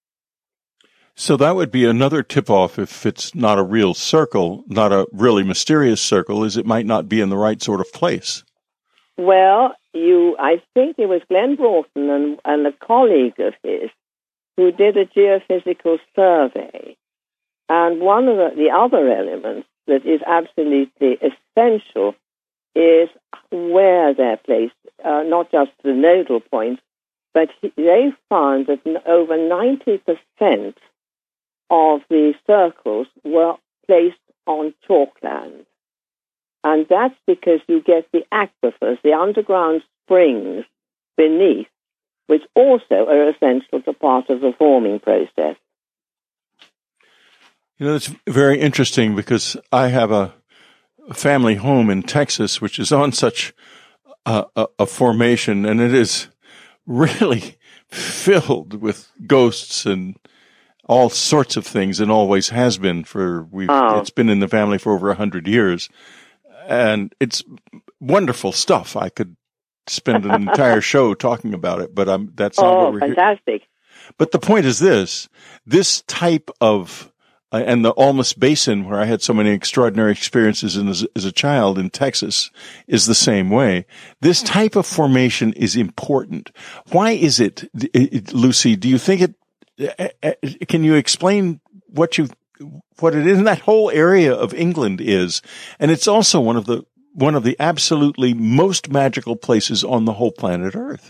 So that would be another tip-off if it's not a real circle, not a really mysterious circle, is it might not be in the right sort of place. Well, you, I think it was Glenn Broughton and, and a colleague of his who did a geophysical survey. And one of the, the other elements that is absolutely essential is where they're placed, uh, not just the nodal points, but they found that over ninety percent of the circles were placed on chalkland. And that's because you get the aquifers, the underground springs beneath, which also are essential to part of the forming process. You know, it's very interesting because I have a family home in Texas, which is on such a, a, a formation, and it is really filled with ghosts and all sorts of things, and always has been for we've. Oh. It's been in the family for over a hundred years, and it's wonderful stuff. I could spend an entire show talking about it, but I'm that's not oh, what we're fantastic. Here. But the point is this: this type of uh, and the Almas Basin, where I had so many extraordinary experiences in, as, as a child in Texas, is the same way. This type of formation is important. Why is it, it Lucy? Do you think it? Can you explain what you, what it is? That whole area of England is, and it's also one of the one of the absolutely most magical places on the whole planet Earth.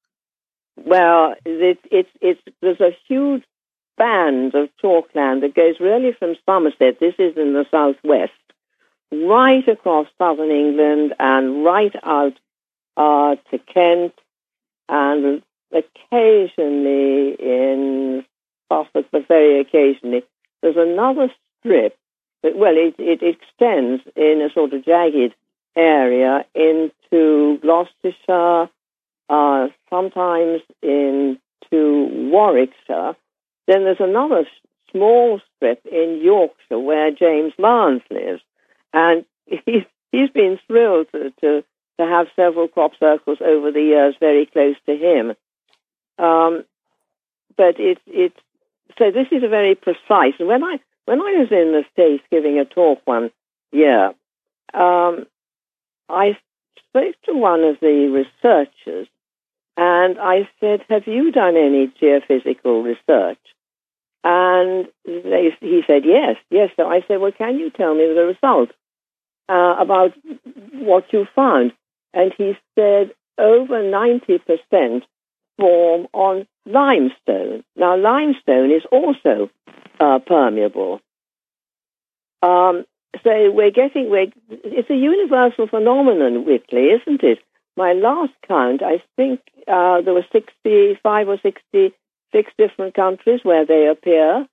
Well, it's it's it's there's a huge band of chalkland that goes really from Somerset. This is in the southwest, right across southern England and right out uh, to Kent and occasionally in Suffolk, but very occasionally. There's another strip that, well, it, it extends in a sort of jagged area into Gloucestershire, uh, sometimes into Warwickshire. Then there's another small strip in Yorkshire where James Lyons lives. And he's, he's been thrilled to, to, to have several crop circles over the years very close to him. Um, but it's it's so this is a very precise. And when I when I was in the States giving a talk one year, um, I spoke to one of the researchers, and I said, "Have you done any geophysical research?" And they, he said, "Yes, yes." So I said, "Well, can you tell me the result uh, about what you found?" And he said, "Over ninety percent." Form on limestone. Now, limestone is also uh, permeable. Um, so we're getting, we're, it's a universal phenomenon, Whitley, isn't it? My last count, I think uh, there were sixty-five or sixty-six different countries where they appear.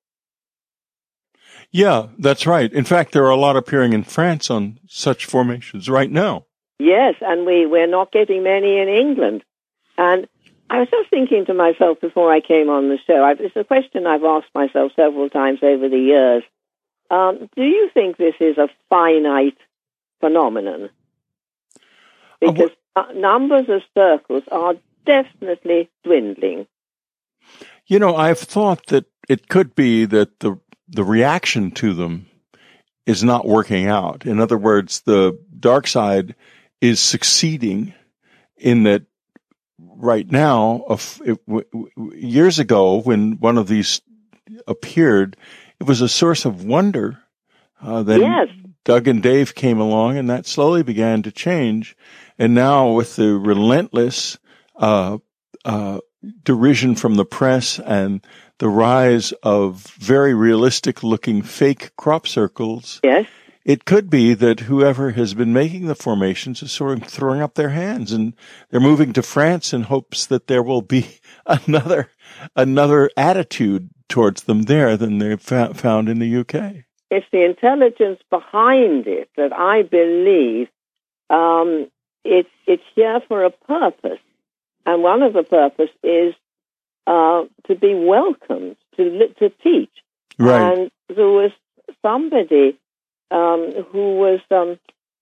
Yeah, that's right. In fact, there are a lot appearing in France on such formations right now. Yes, and we, we're not getting many in England. And I was just thinking to myself before I came on the show, I, it's a question I've asked myself several times over the years. Um, do you think this is a finite phenomenon? Because uh, uh, numbers of circles are definitely dwindling. You know, I've thought that it could be that the the reaction to them is not working out. In other words, the dark side is succeeding in that. Right now, years ago, when one of these appeared, it was a source of wonder. Uh, then yes. Doug and Dave came along, and that slowly began to change. And now, with the relentless uh, uh, derision from the press and the rise of very realistic-looking fake crop circles, yes. It could be that whoever has been making the formations is sort of throwing up their hands, and they're moving to France in hopes that there will be another another attitude towards them there than they've fa- found in the U K. It's the intelligence behind it that I believe um, it's it's here for a purpose, and one of the purpose is uh, to be welcomed, to to teach. Right. And there was somebody um, who was um,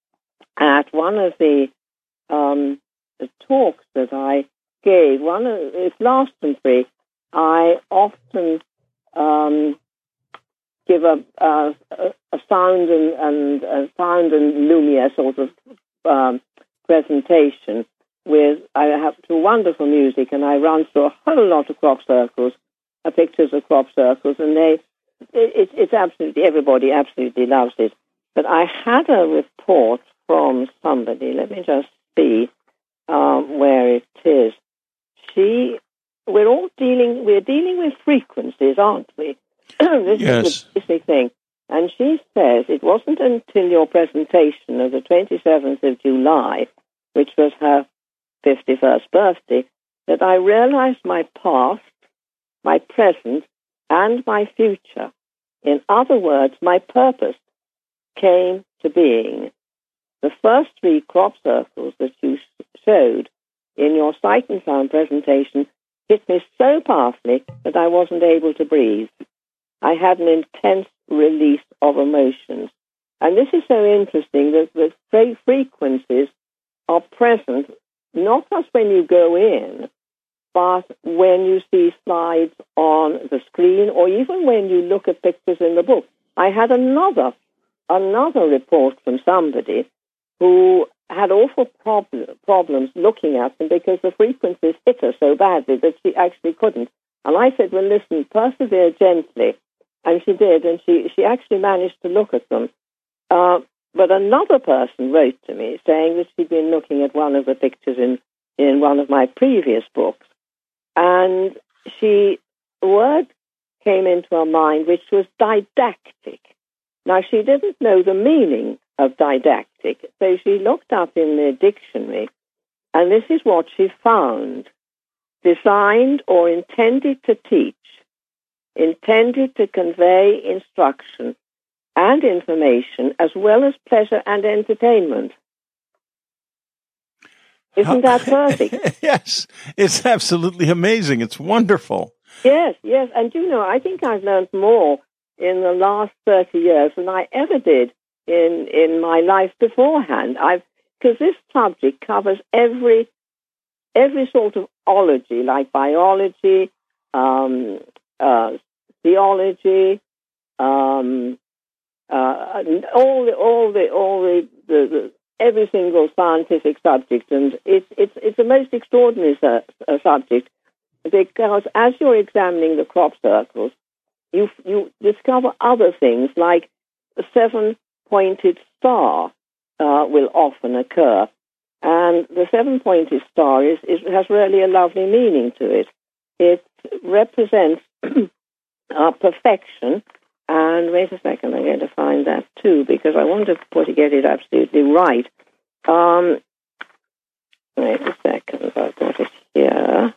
at one of the, um, the talks that I gave. One of it's Glastonbury. I often um, give a, a, a sound and, and a sound and Lumiere sort of um, presentation with. I have to wonderful music, and I run through a whole lot of crop circles, uh, pictures of crop circles, and they. It, it's absolutely, everybody absolutely loves it. But I had a report from somebody, let me just see um, where it is. She, we're all dealing, we're dealing with frequencies, aren't we? This yes. is the basic thing. And she says it wasn't until your presentation of the twenty-seventh of July, which was her fifty-first birthday, that I realized my past, my present, and my future. In other words, my purpose came to being. The first three crop circles that you showed in your Sight and Sound presentation hit me so powerfully that I wasn't able to breathe. I had an intense release of emotions. And this is so interesting that the frequencies are present not just when you go in, but when you see slides on the screen, or even when you look at pictures in the book. I had another another report from somebody who had awful prob- problems looking at them because the frequencies hit her so badly that she actually couldn't. And I said, well, listen, persevere gently. And she did, and she, she actually managed to look at them. Uh, but another person wrote to me saying that she'd been looking at one of the pictures in, in one of my previous books. And she, a word came into her mind which was didactic. Now, she didn't know the meaning of didactic, so she looked up in the dictionary, and this is what she found. Designed or intended to teach, intended to convey instruction and information, as well as pleasure and entertainment. Isn't that perfect? Yes, it's absolutely amazing. It's wonderful. Yes, yes. And you know, I think I've learned more in the last thirty years than I ever did in, in my life beforehand. I've, because this subject covers every, every sort of ology, like biology, um, uh, theology, um, uh, all the, all the, all the, the, the every single scientific subject, and it's it's it's a most extraordinary su- uh, subject, because as you're examining the crop circles, you you discover other things like the seven-pointed star uh, will often occur, and the seven-pointed star is, is has really a lovely meaning to it. It represents uh, perfection. And wait a second, I'm going to find that too, because I want to put to get it absolutely right. Um, wait a second, I've got it here.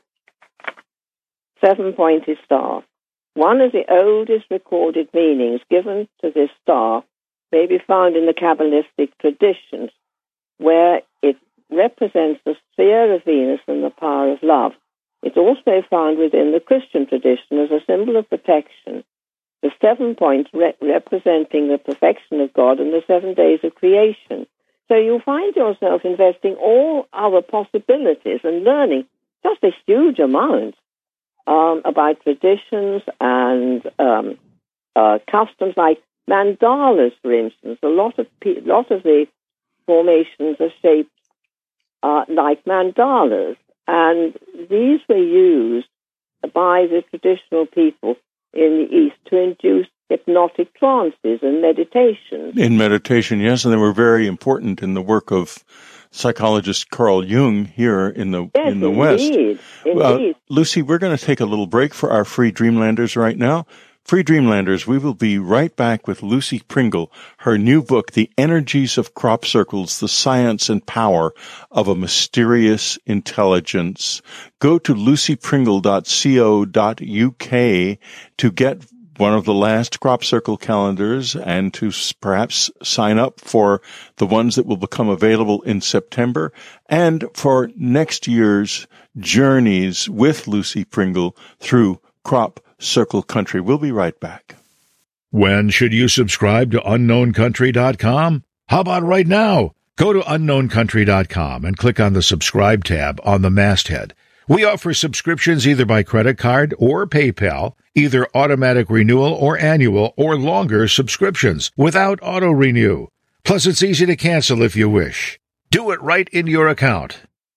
Seven-pointed star. One of the oldest recorded meanings given to this star may be found in the Kabbalistic traditions, where it represents the sphere of Venus and the power of love. It's also found within the Christian tradition as a symbol of protection. The seven points re- representing the perfection of God and the seven days of creation. So you find yourself investing all other possibilities and learning just a huge amount um, about traditions and um, uh, customs, like mandalas, for instance. A lot of pe- lot of the formations are shaped uh, like mandalas, and these were used by the traditional people in the East to induce hypnotic trances and meditations. In meditation, yes, and they were very important in the work of psychologist Carl Jung here in the yes, in the indeed, West. Indeed. Uh, Lucy, we're going to take a little break for our free Dreamlanders right now. Free Dreamlanders, we will be right back with Lucy Pringle, her new book, The Energies of Crop Circles, The Science and Power of a Mysterious Intelligence. Go to lucy pringle dot co dot uk to get one of the last crop circle calendars and to perhaps sign up for the ones that will become available in September and for next year's journeys with Lucy Pringle through crop circle country. We'll be right back. When should you subscribe to unknown country dot com? How about right now? Go to unknown country dot com and click on the subscribe tab on the masthead. We offer subscriptions either by credit card or PayPal, either automatic renewal or annual or longer subscriptions without auto-renew. Plus, it's easy to cancel if you wish. Do it right in your account.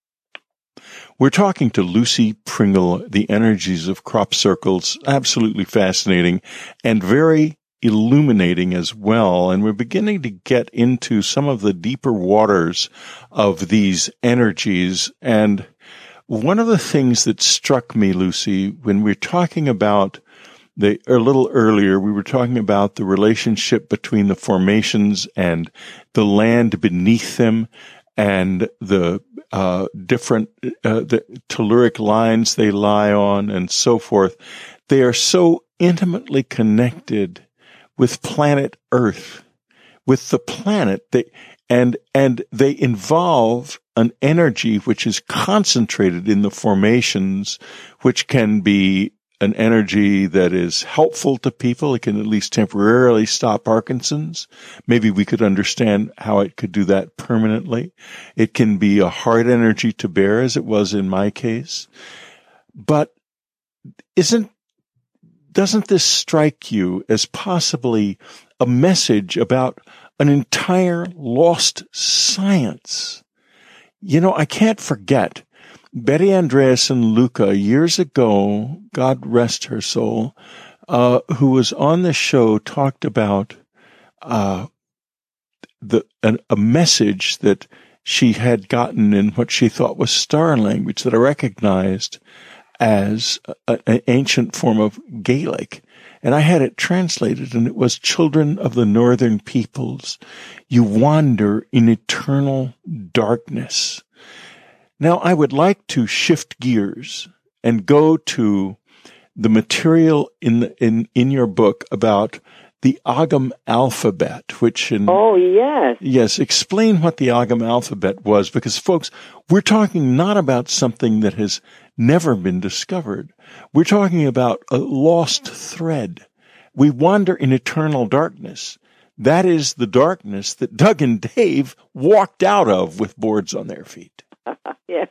We're talking to Lucy Pringle, The Energies of Crop Circles. Absolutely fascinating and very illuminating as well. And we're beginning to get into some of the deeper waters of these energies. And one of the things that struck me, Lucy, when we're talking about the, a little earlier, we were talking about the relationship between the formations and the land beneath them and the uh different uh, the telluric lines they lie on and so forth. They are so intimately connected with planet Earth, with the planet, they, and and they involve an energy which is concentrated in the formations, which can be an energy that is helpful to people. It can at least temporarily stop Parkinson's. Maybe we could understand how it could do that permanently. It can be a hard energy to bear, as it was in my case. But isn't, doesn't this strike you as possibly a message about an entire lost science? You know, I can't forget Betty Andreasen Luca, years ago, God rest her soul, uh, who was on the show, talked about uh, the an, a message that she had gotten in what she thought was star language that I recognized as a, an ancient form of Gaelic. And I had it translated, and it was, "Children of the northern peoples, you wander in eternal darkness." Now, I would like to shift gears and go to the material in the, in in your book about the Ogham alphabet, which in oh yes yes, explain what the Ogham alphabet was, because folks, we're talking not about something that has never been discovered. We're talking about a lost thread. We wander in eternal darkness. That is the darkness that Doug and Dave walked out of with boards on their feet. Yeah.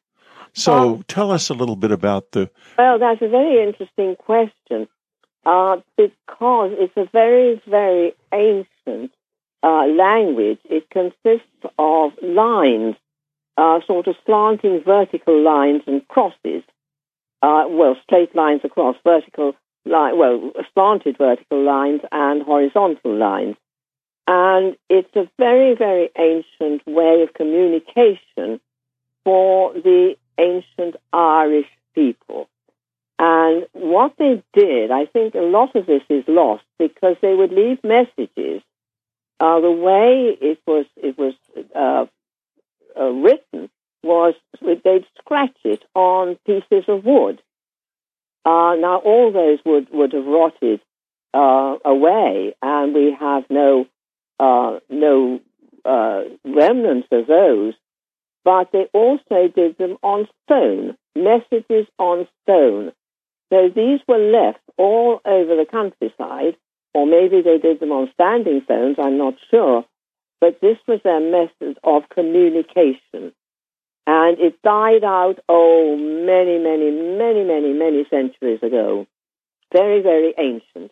So um, tell us a little bit about the... Well, that's a very interesting question uh, because it's a very, very ancient uh, language. It consists of lines, uh, sort of slanting vertical lines and crosses. Uh, well, straight lines across, vertical line, well, slanted vertical lines and horizontal lines. And it's a very, very ancient way of communication for the ancient Irish people. And what they did, I think a lot of this is lost because they would leave messages. Uh, the way it was it was uh, uh, written was they'd scratch it on pieces of wood. Uh, now all those would, would have rotted uh, away, and we have no uh, no uh, remnants of those. But they also did them on stone, messages on stone. So these were left all over the countryside, or maybe they did them on standing stones, I'm not sure. But this was their method of communication. And it died out, oh, many, many, many, many, many centuries ago. Very, very ancient.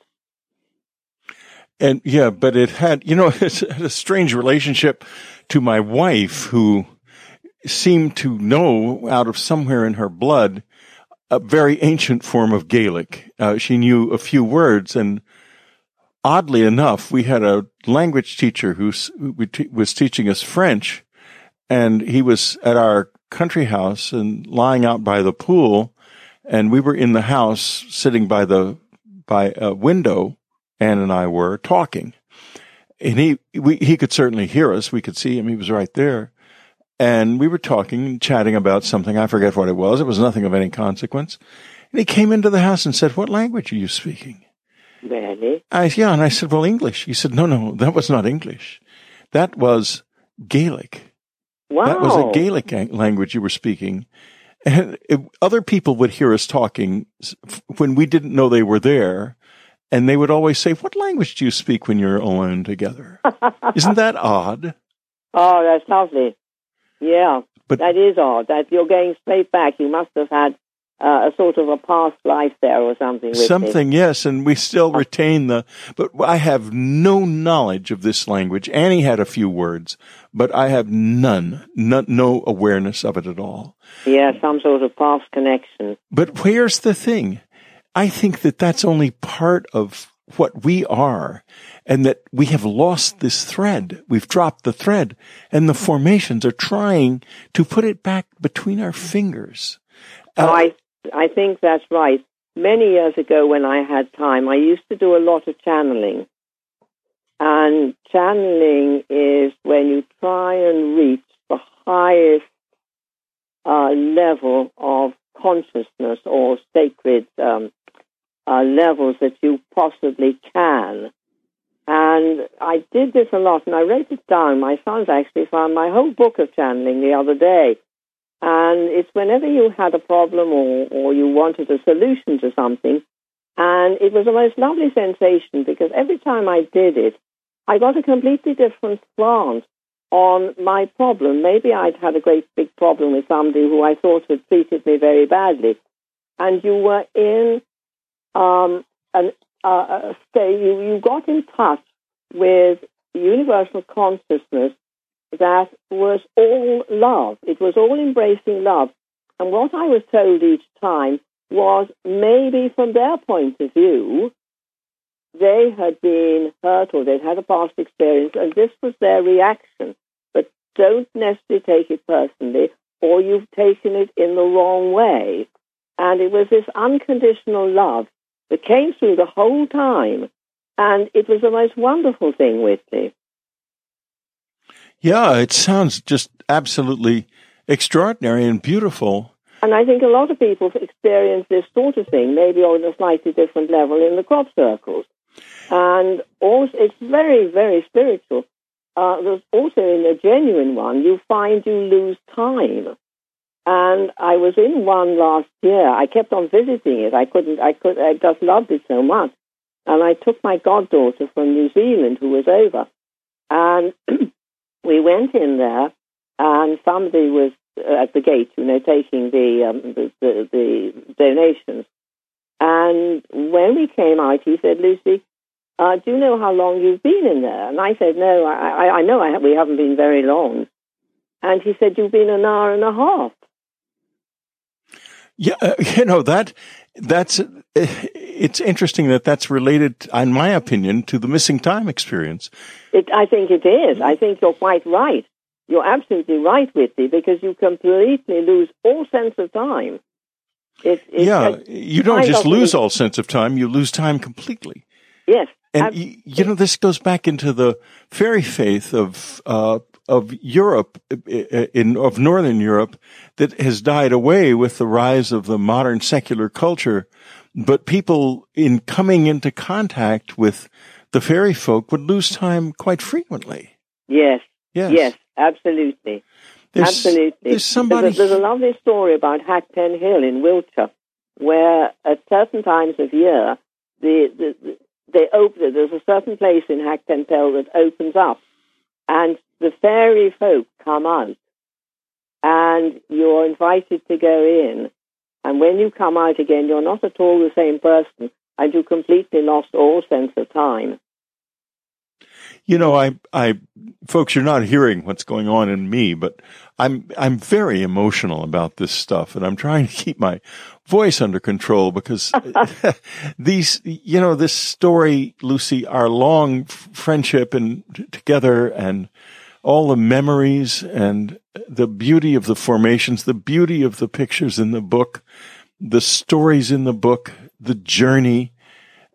And yeah, but it had, you know, it had a strange relationship to my wife, who seemed to know out of somewhere in her blood a very ancient form of Gaelic. Uh, she knew a few words, and oddly enough, we had a language teacher who was teaching us French, and he was at our country house and lying out by the pool, and we were in the house sitting by the by a window. Ann and I were talking, and he we, he could certainly hear us. We could see him; he was right there, and we were talking and chatting about something. I forget what it was. It was nothing of any consequence. And he came into the house and said, "What language are you speaking?" Really? I yeah, and I said, "Well, English." He said, "No, no, that was not English. That was Gaelic. Wow. That was a Gaelic language you were speaking." And it, other people would hear us talking when we didn't know they were there. And they would always say, "What language do you speak when you're alone together?" Isn't that odd? Oh, that's lovely. Yeah, but, that is odd. That you're going straight back. You must have had uh, a sort of a past life there or something. With something, it. Yes, and we still retain the... But I have no knowledge of this language. Annie had a few words, but I have none, no, no awareness of it at all. Yeah, some sort of past connection. But here's the thing. I think that that's only part of what we are, and that we have lost this thread. We've dropped the thread, and the formations are trying to put it back between our fingers. Uh, oh, I I think that's right. Many years ago when I had time, I used to do a lot of channeling. And channeling is when you try and reach the highest uh, level of consciousness or sacred um Uh, levels that you possibly can. And I did this a lot, and I wrote it down. My sons actually found my whole book of channeling the other day. And it's whenever you had a problem or, or you wanted a solution to something. And it was the most lovely sensation because every time I did it, I got a completely different slant on my problem. Maybe I'd had a great big problem with somebody who I thought had treated me very badly. And you were in Um, and uh, stay, you, you got in touch with universal consciousness that was all love. It was all embracing love. And what I was told each time was maybe from their point of view, they had been hurt or they'd had a past experience, and this was their reaction. But don't necessarily take it personally, or you've taken it in the wrong way. And it was this unconditional love that came through the whole time, and it was the most wonderful thing, Whitley. Yeah, it sounds just absolutely extraordinary and beautiful. And I think a lot of people experience this sort of thing, maybe on a slightly different level in the crop circles. And also, it's very, very spiritual. Uh, there's also in a genuine one, you find you lose time. And I was in one last year. I kept on visiting it. I couldn't, I could, I just loved it so much. And I took my goddaughter from New Zealand who was over. And we went in there, and somebody was at the gate, you know, taking the, um, the, the, the donations. And when we came out, he said, "Lucy, uh, do you know how long you've been in there?" And I said, "No, I, I, I know I ha- we haven't been very long." And he said, "You've been an hour and a half." Yeah, uh, you know, that that's it's interesting that that's related, in my opinion, to the missing time experience. It, I think it is. I think you're quite right. You're absolutely right, Whitley, because you completely lose all sense of time. It, it, yeah, it, you don't just lose all sense of time, you lose time completely. Yes. And, you, you know, this goes back into the fairy faith of uh, of Europe, in of Northern Europe, that has died away with the rise of the modern secular culture. But people, in coming into contact with the fairy folk, would lose time quite frequently. Yes. Yes. Yes, absolutely. There's, absolutely. There's somebody. There's a, there's a lovely story about Hackpen Hill in Wiltshire, where at certain times of year, the, the, they open, there's a certain place in Hackpen Hill that opens up, and the fairy folk come out, and you're invited to go in. And when you come out again, you're not at all the same person, and you completely lost all sense of time. You know, I, I, folks, you're not hearing what's going on in me, but I'm, I'm very emotional about this stuff, and I'm trying to keep my voice under control because these, you know, this story, Lucy, our long friendship and t- together, and all the memories and the beauty of the formations, the beauty of the pictures in the book, the stories in the book, the journey.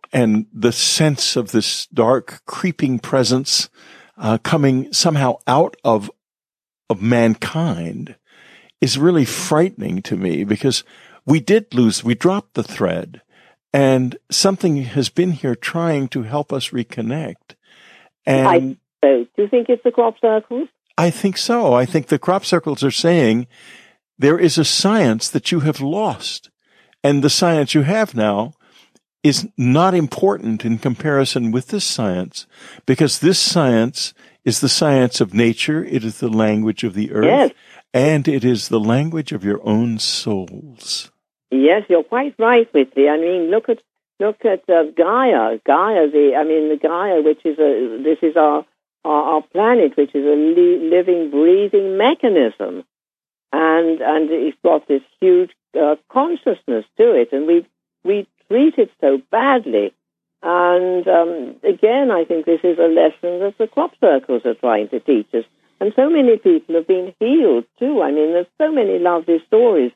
and the sense of this dark, creeping presence uh, coming somehow out of of mankind is really frightening to me, because we did lose, we dropped the thread, and something has been here trying to help us reconnect. And I, so, do you think it's the crop circles? I think so. I think the crop circles are saying there is a science that you have lost, and the science you have now is not important in comparison with this science, because this science is the science of nature. It is the language of the earth. Yes. And it is the language of your own souls. Yes, you're quite right, Whitley. I mean, look at look at uh, Gaia. Gaia, the I mean, the Gaia, which is a this is our our, our planet, which is a li- living, breathing mechanism, and and it's got this huge uh, consciousness to it, and we we treat it so badly. And um, again, I think this is a lesson that the crop circles are trying to teach us. And so many people have been healed, too. I mean, there's so many lovely stories.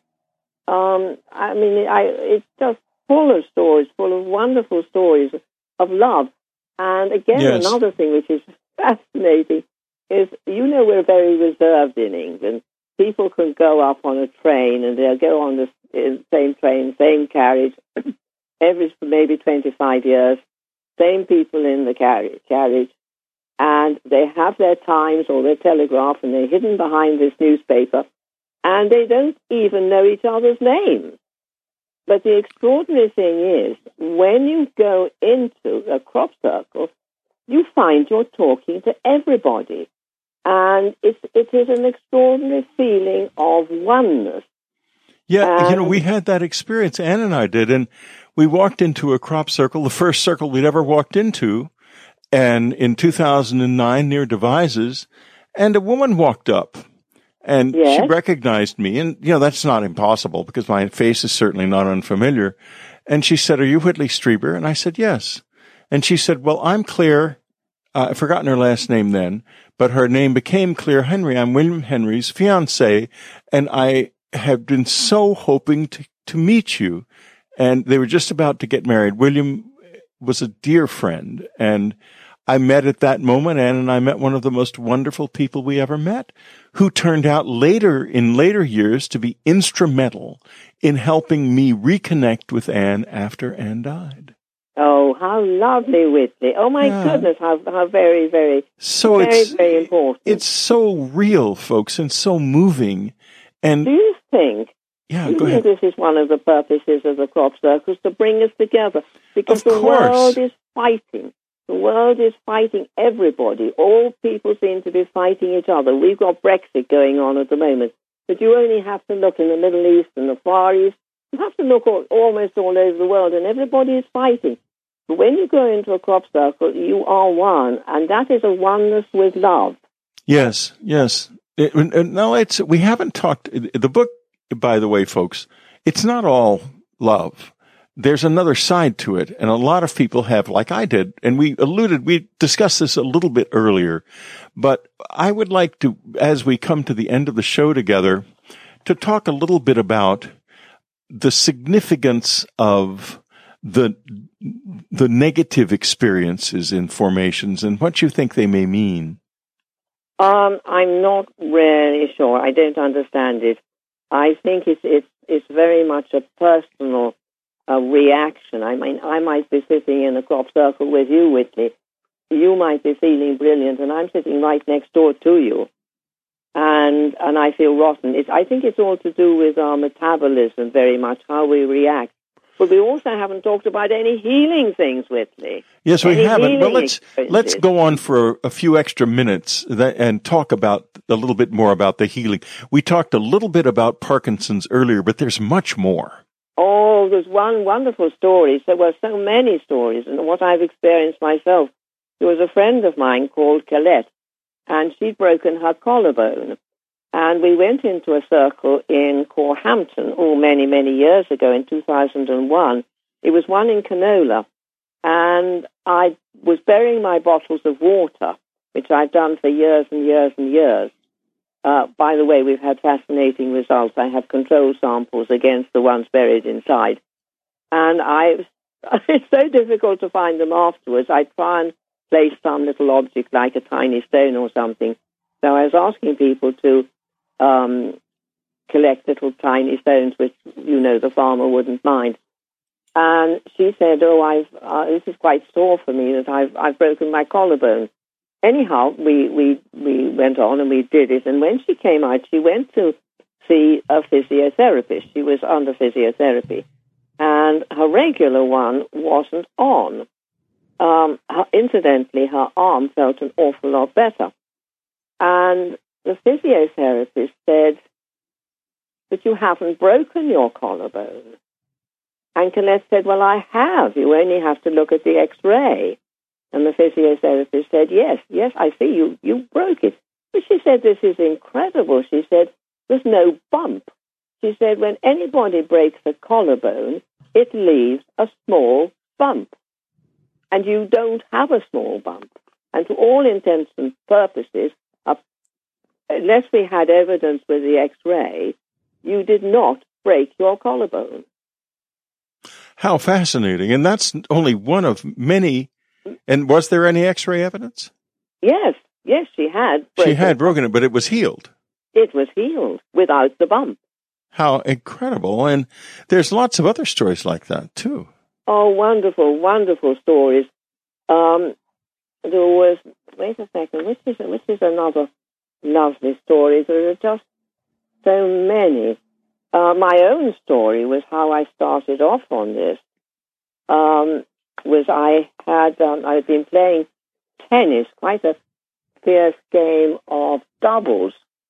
Um, I mean, I, it's just full of stories, full of wonderful stories of love. And again, yes. Another thing which is fascinating is, you know, we're very reserved in England. People can go up on a train and they'll go on the same train, same carriage, every maybe twenty-five years, same people in the carriage, carriage. And they have their Times or their Telegraph, and they're hidden behind this newspaper, and they don't even know each other's names. But the extraordinary thing is, when you go into a crop circle, you find you're talking to everybody. And it's, it is an extraordinary feeling of oneness. Yeah, and, you know, we had that experience, Ann and I did, and we walked into a crop circle, the first circle we'd ever walked into, and in two thousand nine, near Devizes, and a woman walked up, and yes. she recognized me. And, you know, that's not impossible, because my face is certainly not unfamiliar. And she said, "Are you Whitley Strieber?" And I said, "Yes." And she said, "Well, I'm Claire." Uh, I've forgotten her last name then, but her name became Claire Henry. I'm William Henry's fiancée, and I have been so hoping to, to meet you. And they were just about to get married. William was a dear friend, and I met at that moment, Ann and I met one of the most wonderful people we ever met, who turned out later, in later years, to be instrumental in helping me reconnect with Ann after Ann died. Oh, how lovely, Whitley. Oh, my yeah. goodness, how how very, very, so very, it's, very important. It's so real, folks, and so moving. And do you think, yeah, do you go think ahead. this is one of the purposes of the crop circles, to bring us together? Because Of the course. world is fighting. The world is fighting everybody. All people seem to be fighting each other. We've got Brexit going on at the moment. But you only have to look in the Middle East and the Far East. You have to look all, almost all over the world, and everybody is fighting. But when you go into a crop circle, you are one, and that is a oneness with love. Yes, yes. It, no, it's, we haven't talked, the book, by the way, folks, it's not all love. There's another side to it, and a lot of people have, like I did, and we alluded, we discussed this a little bit earlier, but I would like to, as we come to the end of the show together, to talk a little bit about the significance of the the negative experiences in formations and what you think they may mean. Um, I'm not really sure. I don't understand it. I think it's it's it's very much a personal uh, reaction. I mean, I might be sitting in a crop circle with you, Whitley. You might be feeling brilliant, and I'm sitting right next door to you, and and I feel rotten. It's, I think it's all to do with our metabolism, very much how we react. But we also haven't talked about any healing things, Whitley. Yes, we Any haven't. But healing let's let's go on for a, a few extra minutes that, and talk about a little bit more about the healing. We talked a little bit about Parkinson's earlier, but there's much more. Oh, there's one wonderful story. There were so many stories, and what I've experienced myself. There was a friend of mine called Colette, and she'd broken her collarbone. And we went into a circle in Corhampton, oh, many, many years ago in two thousand one. It was one in Canola. And I was burying my bottles of water, which I've done for years and years and years. Uh, by the way, we've had fascinating results. I have control samples against the ones buried inside. And I it's so difficult to find them afterwards. I try and place some little object like a tiny stone or something. So I was asking people to um, collect little tiny stones, which, you know, the farmer wouldn't mind. And she said, oh, I've uh, this is quite sore for me, that I've I've broken my collarbone. Anyhow, we, we, we went on and we did it. And when she came out, she went to see a physiotherapist. She was under physiotherapy. And her regular one wasn't on. Um, her, incidentally, her arm felt an awful lot better. And the physiotherapist said, but you haven't broken your collarbone. And Colette said, well, I have. You only have to look at the X-ray. And the physiotherapist said, yes, yes, I see, you, you broke it. But she said, this is incredible. She said, there's no bump. She said, when anybody breaks a collarbone, it leaves a small bump. And you don't have a small bump. And to all intents and purposes, uh, unless we had evidence with the X-ray, you did not break your collarbone. How fascinating. And that's only one of many. And was there any X-ray evidence? Yes, yes, she had. Broken. She had broken it, but it was healed. It was healed without the bump. How incredible. And there's lots of other stories like that, too. Oh, wonderful, wonderful stories. Um, there was, wait a second, which is, which is another lovely story? There are just so many. Uh, my own story was how I started off on this. Um, was I had, um, I had been playing tennis, quite a fierce game of doubles.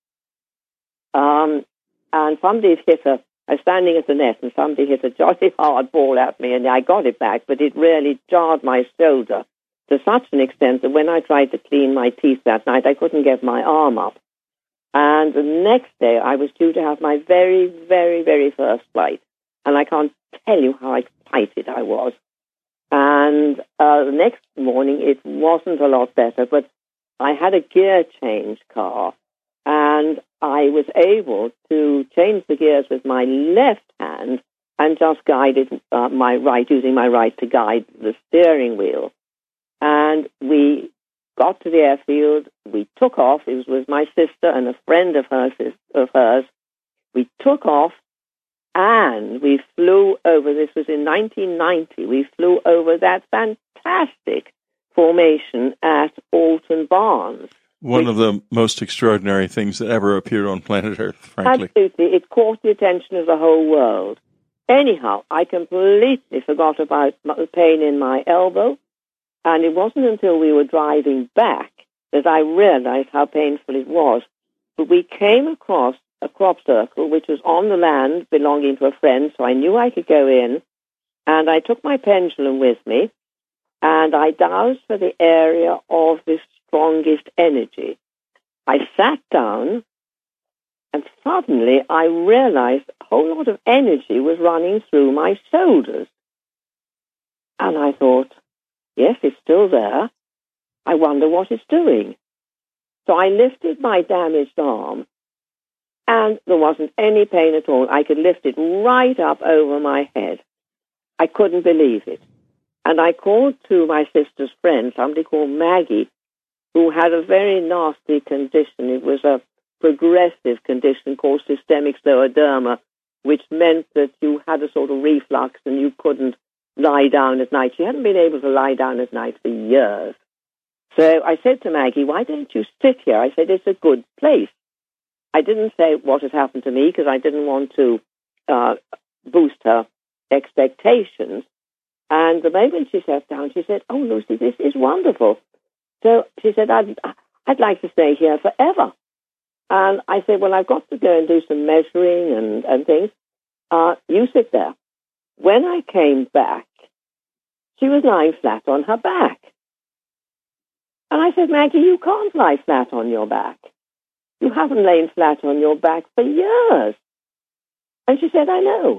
Um, and somebody hit a, I was standing at the net and somebody hit a jolly hard ball at me and I got it back, but it really jarred my shoulder to such an extent that when I tried to clean my teeth that night, I couldn't get my arm up. And the next day I was due to have my very, very, very first flight. And I can't tell you how excited I was. And uh, the next morning, it wasn't a lot better, but I had a gear change car, and I was able to change the gears with my left hand and just guide it, uh, my right, using my right to guide the steering wheel. And we got to the airfield. We took off. It was with my sister and a friend of hers. Of hers. We took off. And we flew over, this was in nineteen ninety, we flew over that fantastic formation at Alton Barnes. One of the most extraordinary things that ever appeared on planet Earth, frankly. Absolutely. It caught the attention of the whole world. Anyhow, I completely forgot about the pain in my elbow, and it wasn't until we were driving back that I realized how painful it was. But we came across a crop circle, which was on the land belonging to a friend, so I knew I could go in. And I took my pendulum with me, and I dowsed for the area of the strongest energy. I sat down, and suddenly I realized a whole lot of energy was running through my shoulders. And I thought, yes, it's still there. I wonder what it's doing. So I lifted my damaged arm, and there wasn't any pain at all. I could lift it right up over my head. I couldn't believe it. And I called to my sister's friend, somebody called Maggie, who had a very nasty condition. It was a progressive condition called systemic scleroderma, which meant that you had a sort of reflux and you couldn't lie down at night. She hadn't been able to lie down at night for years. So I said to Maggie, why don't you sit here? I said, it's a good place. I didn't say what had happened to me because I didn't want to uh, boost her expectations. And the moment she sat down, she said, oh, Lucy, this is wonderful. So she said, I'd, I'd like to stay here forever. And I said, well, I've got to go and do some measuring and, and things. Uh, you sit there. When I came back, she was lying flat on her back. And I said, Maggie, you can't lie flat on your back. You haven't lain flat on your back for years. And she said, I know.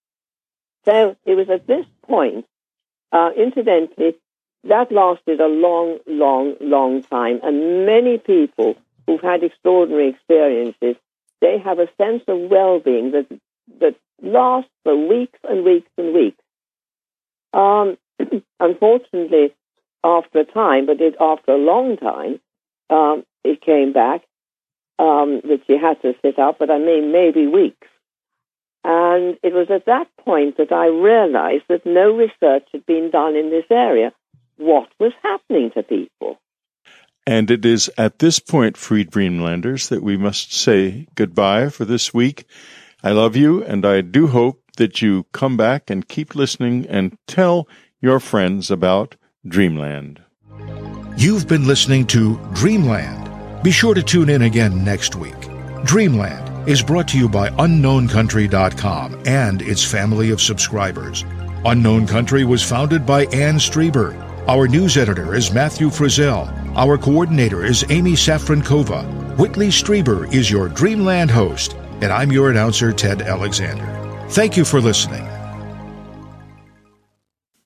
So it was at this point, uh, incidentally, that lasted a long, long, long time. And many people who've had extraordinary experiences, they have a sense of well-being that that lasts for weeks and weeks and weeks. Um, unfortunately, after a time, but it, after a long time, um, it came back um, that she had to sit up, but I mean maybe weeks. And it was at that point that I realized that no research had been done in this area. What was happening to people? And it is at this point, Free Dreamlanders, that we must say goodbye for this week. I love you, and I do hope that you come back and keep listening and tell your friends about Dreamland. You've been listening to Dreamland. Be sure to tune in again next week. Dreamland is brought to you by unknown country dot com and its family of subscribers. Unknown Country was founded by Ann Strieber. Our news editor is Matthew Frizzell. Our coordinator is Amy Safrankova. Whitley Strieber is your Dreamland host, and I'm your announcer, Ted Alexander. Thank you for listening.